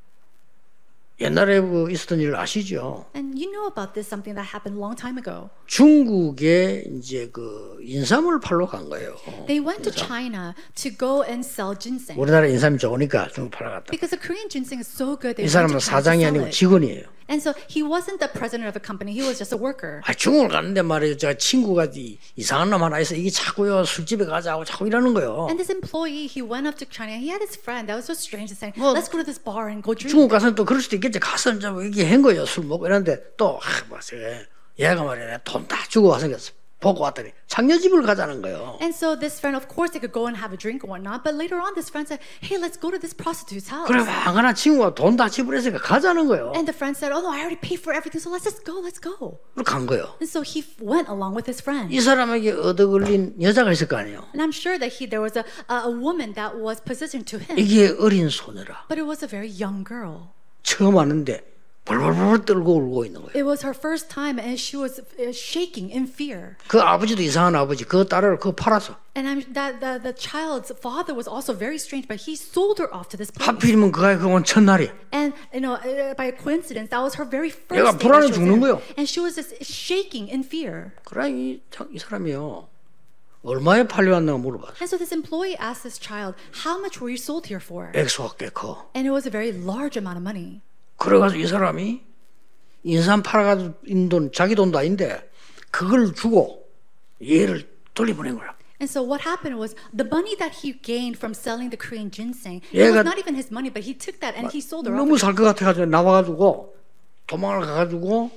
옛날에 있었던 일 아시죠? And you know about this, something that happened a long time ago. 중국에 이제 인삼을 팔러 간 거예요. They went to China to go and sell ginseng. 우리나라 인삼이 좋으니까 중국 팔러 갔다. Because the Korean ginseng is so good, they 이 went 사람은 to China to 사장이 sell 아니고 it. 직원이에요. And so he wasn't the president of a company, he was just a worker. 중국을 갔는데 말이에요. 제가 친구가 이상한 놈 하나 있어. 이게 자꾸요 술집에 가자고 자꾸 이러는 거예요. And this employee, he went up to China, he had his friend that was so strange, saying, 뭐, let's go to this bar and go drink. 중국 가서는 또 그럴 수도 있겠지. 가서 이제 얘기한 거예요. 술 먹고 이러는데 또 얘가 말이야 돈 다 주고 와서 보고 왔더니 장녀집을 가자는 거예요. And so this friend, of course, they could go and have a drink or whatnot, but later on, this friend said, hey, let's go to this prostitute's house. 그래 왕하나 친구가 돈 다 지불했으니까 가자는 거예요. And the friend said, oh no, I already paid for everything, so let's just go, let's go. 그래 간 거예요. And so he went along with his friend. 이 사람에게 얻어 걸린 여자가 있을 거 아니에요. And I'm sure that there was a woman that was positioned to him, 이게 어린 소녀라. but it was a very young girl. 처음 왔는데 벌벌벌 떨고 울고 있는 거예요. It was her first time, and she was shaking in fear. 그 아버지도 이상한 아버지. 그 딸을 팔았어. And the child's father was also very strange, but he sold her off to this place. 하필이면 그가 온 첫날이. And by coincidence, that was her very first 얘가 day 불안해 that she was 죽는 거예요. there. And she was just shaking in fear. 그래 이 사람이요. 얼마에 팔려왔나 물어봤어. And so this employee asked this child, how much were you sold here for? 액수가 꽤 커. And it was a very large amount of money. 그래가지고 이 사람이 인삼 팔아가지고 돈 자기 돈도 아닌데 그걸 주고 얘를 돌려보낸 거야. And so what happened was the money that he gained from selling the Korean ginseng, it was not even his money, but he took that and he sold her off. 너무 살 것 같아가지고 나와가지고 도망을 가가지고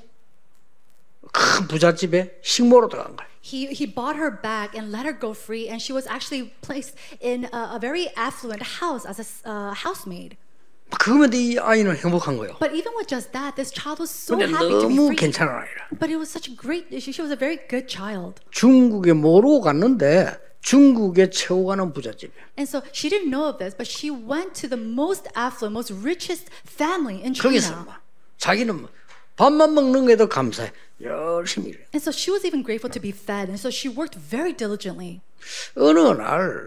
큰 부잣집에 식모로 들어간 거야. He bought her back and let her go free, and she was actually placed in a very affluent house as a housemaid. 그러면 이 아이는 행복한 거예요. But even with just that, this child was so 근데 happy to be 너무 free. 괜찮은 아이라. But it was such a great, she was a very good child. 중국에 모르고 갔는데 중국에 최고 가는 부잣집이야. And so she didn't know of this, but she went to the most affluent, most richest family in 거기서 China. 자기는 밥만 먹는 게도 감사해. 열심히 일해. And so she was even grateful to be fed, and so she worked very diligently. 어느 날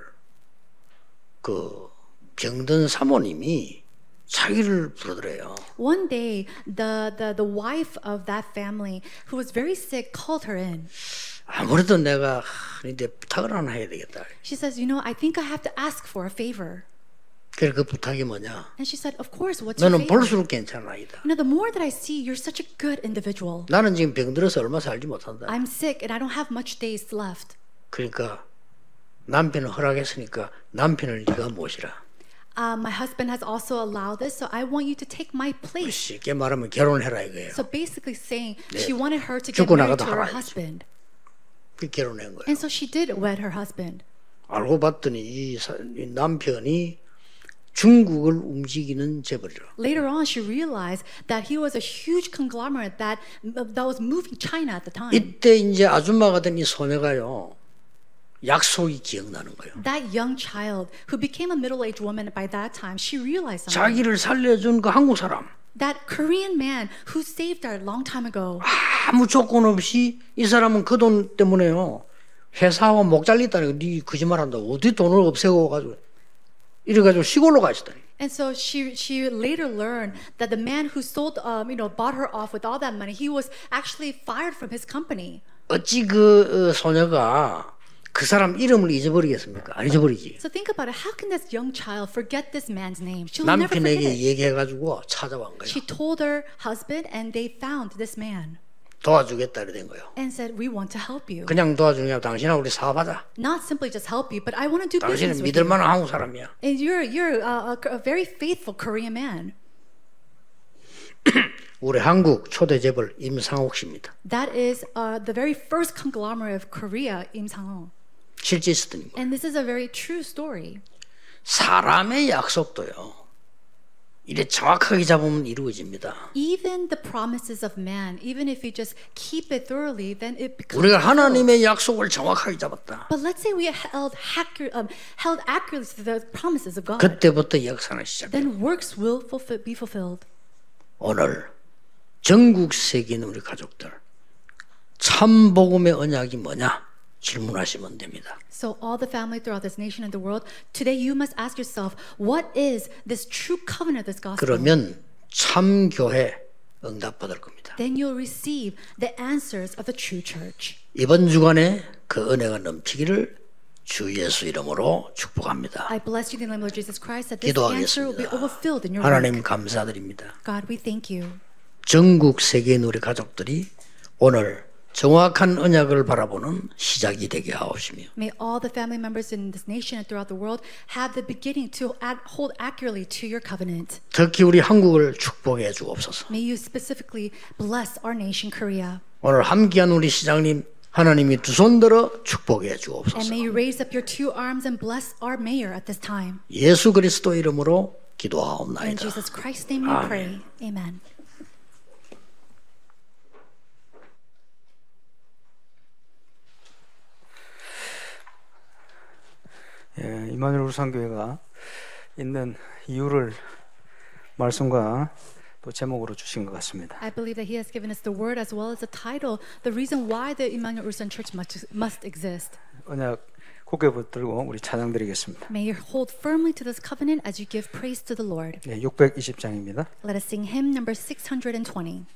병든 사모님이 자기를 부르더래요. One day, the wife of that family, who was very sick, called her in. 아무래도 내가 이제 부탁을 하나 해야 되겠다. She says, I think I have to ask for a favor. 그래 그 부탁이 뭐냐? And she said, of course, what's your 너는 favor? 볼수록 괜찮은 아이다. The more that I see, you're such a good individual. 나는 지금 병들어서 얼마 살지 못한다. I'm sick and I don't have much days left. 그러니까 남편은 허락했으니까 남편을 네가 모시라. My husband has also allowed this, so I want you to take my place. 쉽게 말하면 결혼해라 이거예요. So basically saying she wanted her to get 죽고 married 나가도 to her 알아야지. husband. 그 결혼한 거예요. And so she did wed her husband. 알고 봤더니 이 남편이 중국을 움직이는 재벌이라. Later on, she realized that he was a huge conglomerate that was moving China at the time. 이때 이제 아줌마가 된 이 소녀가요. 약속이 기억나는 거예요. That young child who became a middle-aged woman by that time, she realized something. 자기를 살려준 그 한국 사람 That Korean man who saved her a long time ago. 아무 조건 없이 이 사람은 그 돈 때문에요. 회사와 목 잘렸다는 거. 네 거짓말한다. 어디 돈을 없애고 가지고 이래가지고 시골로 가시더니. And so she later learned that the man who sold, bought her off with all that money, he was actually fired from his company. 어찌 그 소녀가 그 사람 이름을 잊어버리겠습니까? 안 잊어버리지. So think about it. How can this young child forget this man's name? She'll never forget 남편에게 it. 얘기해가지고 찾아온 거예요. She told her husband, and they found this man 도와주겠다 이래 된 거예요. and said, "We want to help you. 그냥 도와주는 게 아니라 당신하고 우리 사업하자. Not simply just help you, but I want to do business 당신은 with 믿을 you. 만한 한국 사람이야. And you're a very faithful Korean man." 우리 한국 초대 재벌 임상옥 씨입니다. That is the very first conglomerate of Korea, Im Sang-ho. 실제 있었던 거. And this is a very true story. 사람의 약속도요. 이래 정확하게 잡으면 이루어집니다. Even the promises of man, even if you just keep it thoroughly, then it becomes. 우리가 하나님의 약속을 정확하게 잡았다. But let's say we held accurately to the promises of God. 그때부터 역사는 시작돼요. Then works will be fulfilled. 오늘 전국 세계 있는 우리 가족들 참 복음의 언약이 뭐냐 질문하시면 됩니다. So all the family throughout this nation and the world, today you must ask yourself, what is this true covenant of this gospel? 그러면 참 교회 응답받을 겁니다. Then you'll receive the answers of the true church. 이번 주간에 그 은혜가 넘치기를 주 예수 이름으로 축복합니다. I bless you in the name of Jesus Christ that this answer will be 기도하겠습니다. overfilled in your 하나님 work. 감사드립니다. God, we thank you. 전국 세계의 우리 가족들이 오늘 정확한 언약을 바라보는 시작이 되게 하옵시며 May all the family members in this nation and throughout the world have the beginning to hold accurately to your covenant. 특히 우리 한국을 축복해 주옵소서. May you specifically bless our nation, Korea. 오늘 함께한 우리 시장님 하나님이 두 손 들어 축복해 And 주옵소서. may you raise up your two arms and bless our mayor at this time. 예수 그리스도 이름으로 In 기도하옵나이다. Jesus Christ's name we pray. Amen. 예, 이마누엘 울산교회가 있는 이유를 말씀과 또 제목으로 주신 것 같습니다. I believe that He has given us the word as well as the title, the reason why the Emmanuel Ulsan Church must exist. 언약 고개 붙들고 우리 찬양 드리겠습니다. May you hold firmly to this covenant as you give praise to the Lord. 네, 620장입니다. Let us sing hymn number 620.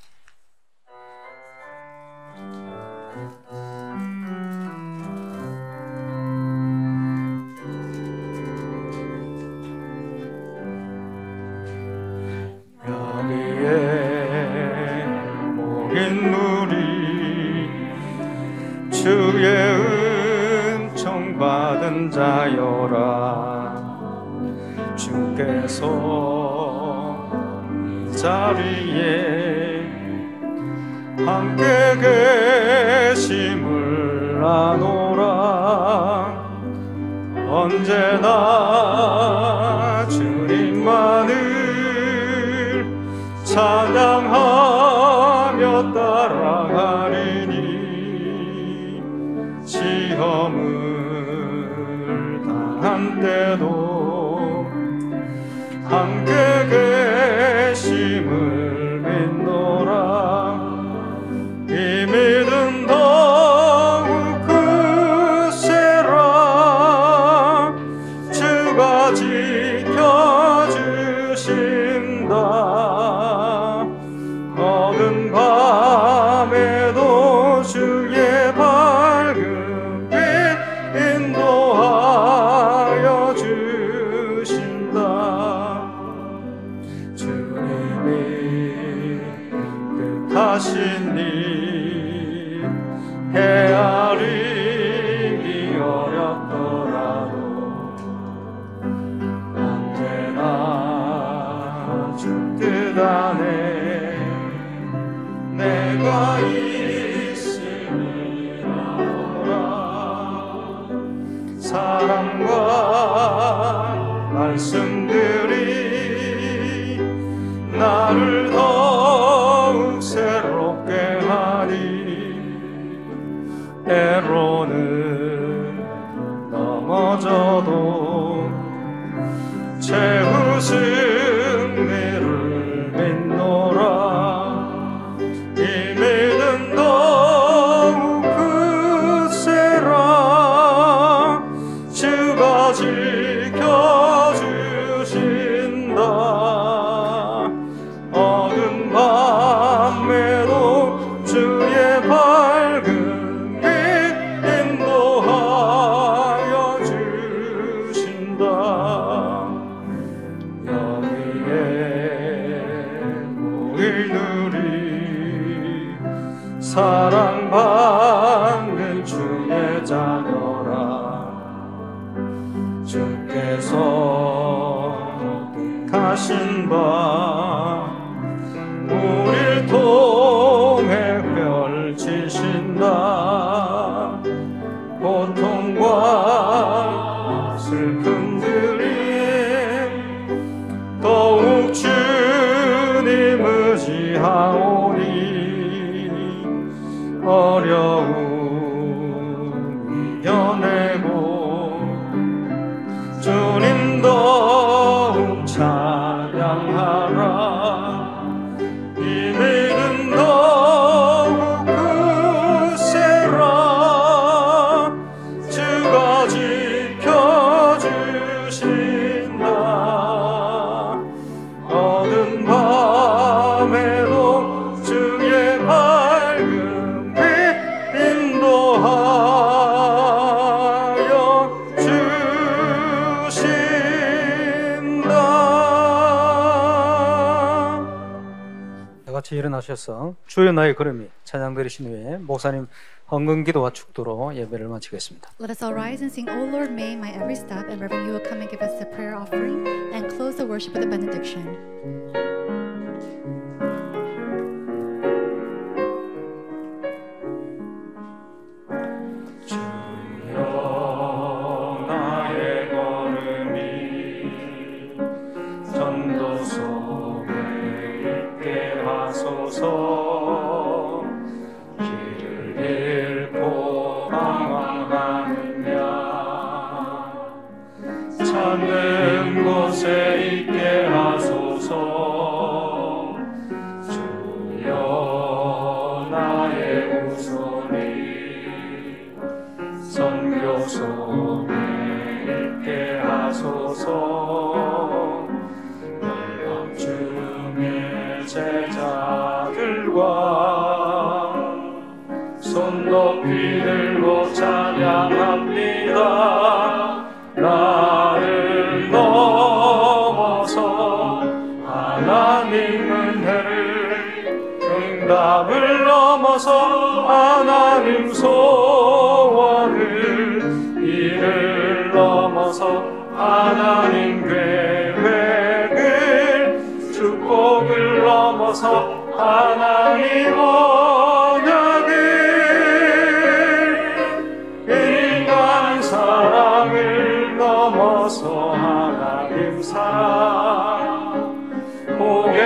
여기에 목인 누리 주의 은총 받은 자여라 주께서 이 자리에 함께 계심을 아노라 언제나 주님만을 찬양하며 따라가리니 시험을 당한 때도 함께 계심을 믿노라 이 믿음 더욱 크세라 주가 지켜주신다 어두운 밤에도 주의 밝은 빛 인도하여 주신다 주님이 뜻하신 일 헤아리기 어렵더라 사랑과 말씀들이 나를 더욱 새롭게 하니 때로는 넘어져도 최후 승리를 믿노라. 이 믿음 더욱 굳세라. 주가 지켜주신다. 어두운 밤에도 주의 밝은 빛 인도하여 주신다. 여기에 모이누리 사랑받는 주의 자녀라. 주께서 가신 바 우릴 통해 펼치신다. 고통과 슬픔들이 더욱 주님 의지하오니 어려움 이겨내고 주님 더욱 찬양하라. 이 믿음 더욱 굳세라. 주가 지켜주신다. 어두운 밤에도 주의 밝은 빛 인도하여 주신다. 다 같이 일어나셔서 주여 나의 걸음이 찬양 드리신 후에 목사님 헌금 기도와 축도로 예배를 마치겠습니다. Let us all rise and sing, O Lord, may my every step, and Reverend, you will come and give us the prayer offering and close the worship with a benediction. 주여 나의 걸음이 전도속에 있게 하소서. 길을 잃고 방황하느냐 찾는 곳에 있게 하소서. 주여 나의 후손이 선교소에 있게 하소서. 열방 중의 제자들과 손 높이 들고 찬양합니다. 나를 넘어서 하나님 은혜를, 응답을 넘어서 하나님 소원을, 이를 넘어서 하나님 계획을, 축복을 넘어서 하나님 언약을, 인간 사랑을 넘어서 하나님 사랑, 보게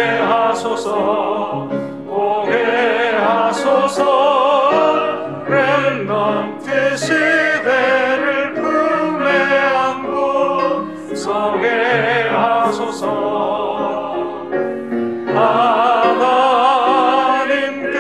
하소서, 보게 하소서. 렘넌트 시대를 품에 안고 서게 하소서. 하나님께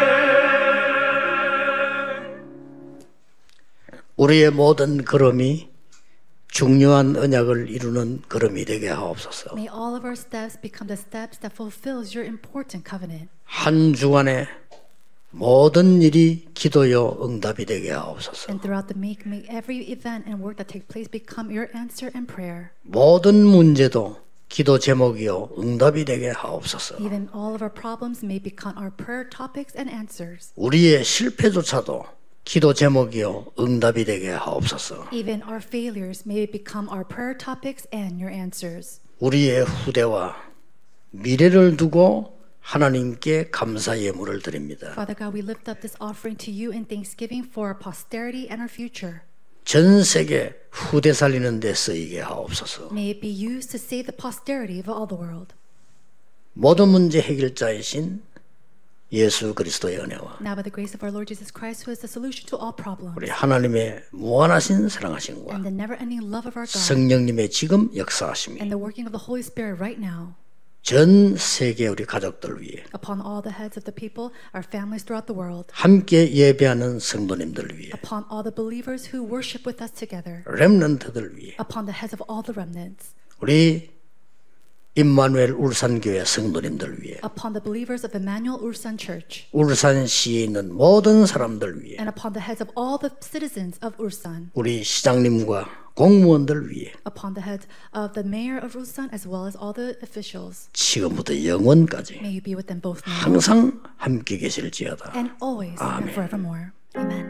우리의 모든 걸음이 중요한 언약을 이루는 걸음이 되게 하옵소서. May all of our steps become the steps that fulfills your important covenant. 한 주간에 모든 일이 기도여 응답이 되게 하옵소서. And throughout the make every event and work that take place become your answer and prayer. 모든 문제도 기도 제목이요 응답이 되게 하옵소서. Even all of our problems may become our prayer topics and answers. 우리의 실패조차도 기도 제목이요 응답이 되게 하옵소서. Even our failures may become our prayer topics and your answers. 우리의 후대와 미래를 두고 하나님께 감사 예물을 드립니다. Father God, we lift up this offering to you in thanksgiving for our posterity and our future. 전 세계 후대 살리는 데 쓰이게 하옵소서. May it be used to save the posterity of all the world. 모든 문제 해결자이신 예수 그리스도의 은혜와 Now by the grace of our Lord Jesus Christ, who is the solution to all problems, 우리 하나님의 무한하신 사랑하심과 and the never-ending love of our God, 성령님의 지금 역사하심이 and the working of the Holy Spirit right now, 전 세계 우리 가족들 위해 upon all the heads of the people, our families throughout the world, 함께 예배하는 성도님들 위해 upon all the believers who worship with us together, 렘넌트들 위해 upon the heads of all the remnants, 우리 임마누엘 울산교회 성도님들 위해 upon the believers of Emmanuel Ursan Church, 울산시에 있는 모든 사람들 위해 and upon the heads of all the citizens of Ursan, 우리 시장님과 공무원들 위해 upon the heads of the mayor of Ulsan as well as all the officials. 지금부터 영원까지 May you be with them both now 항상 함께 계실지어다. and always and forevermore. Amen.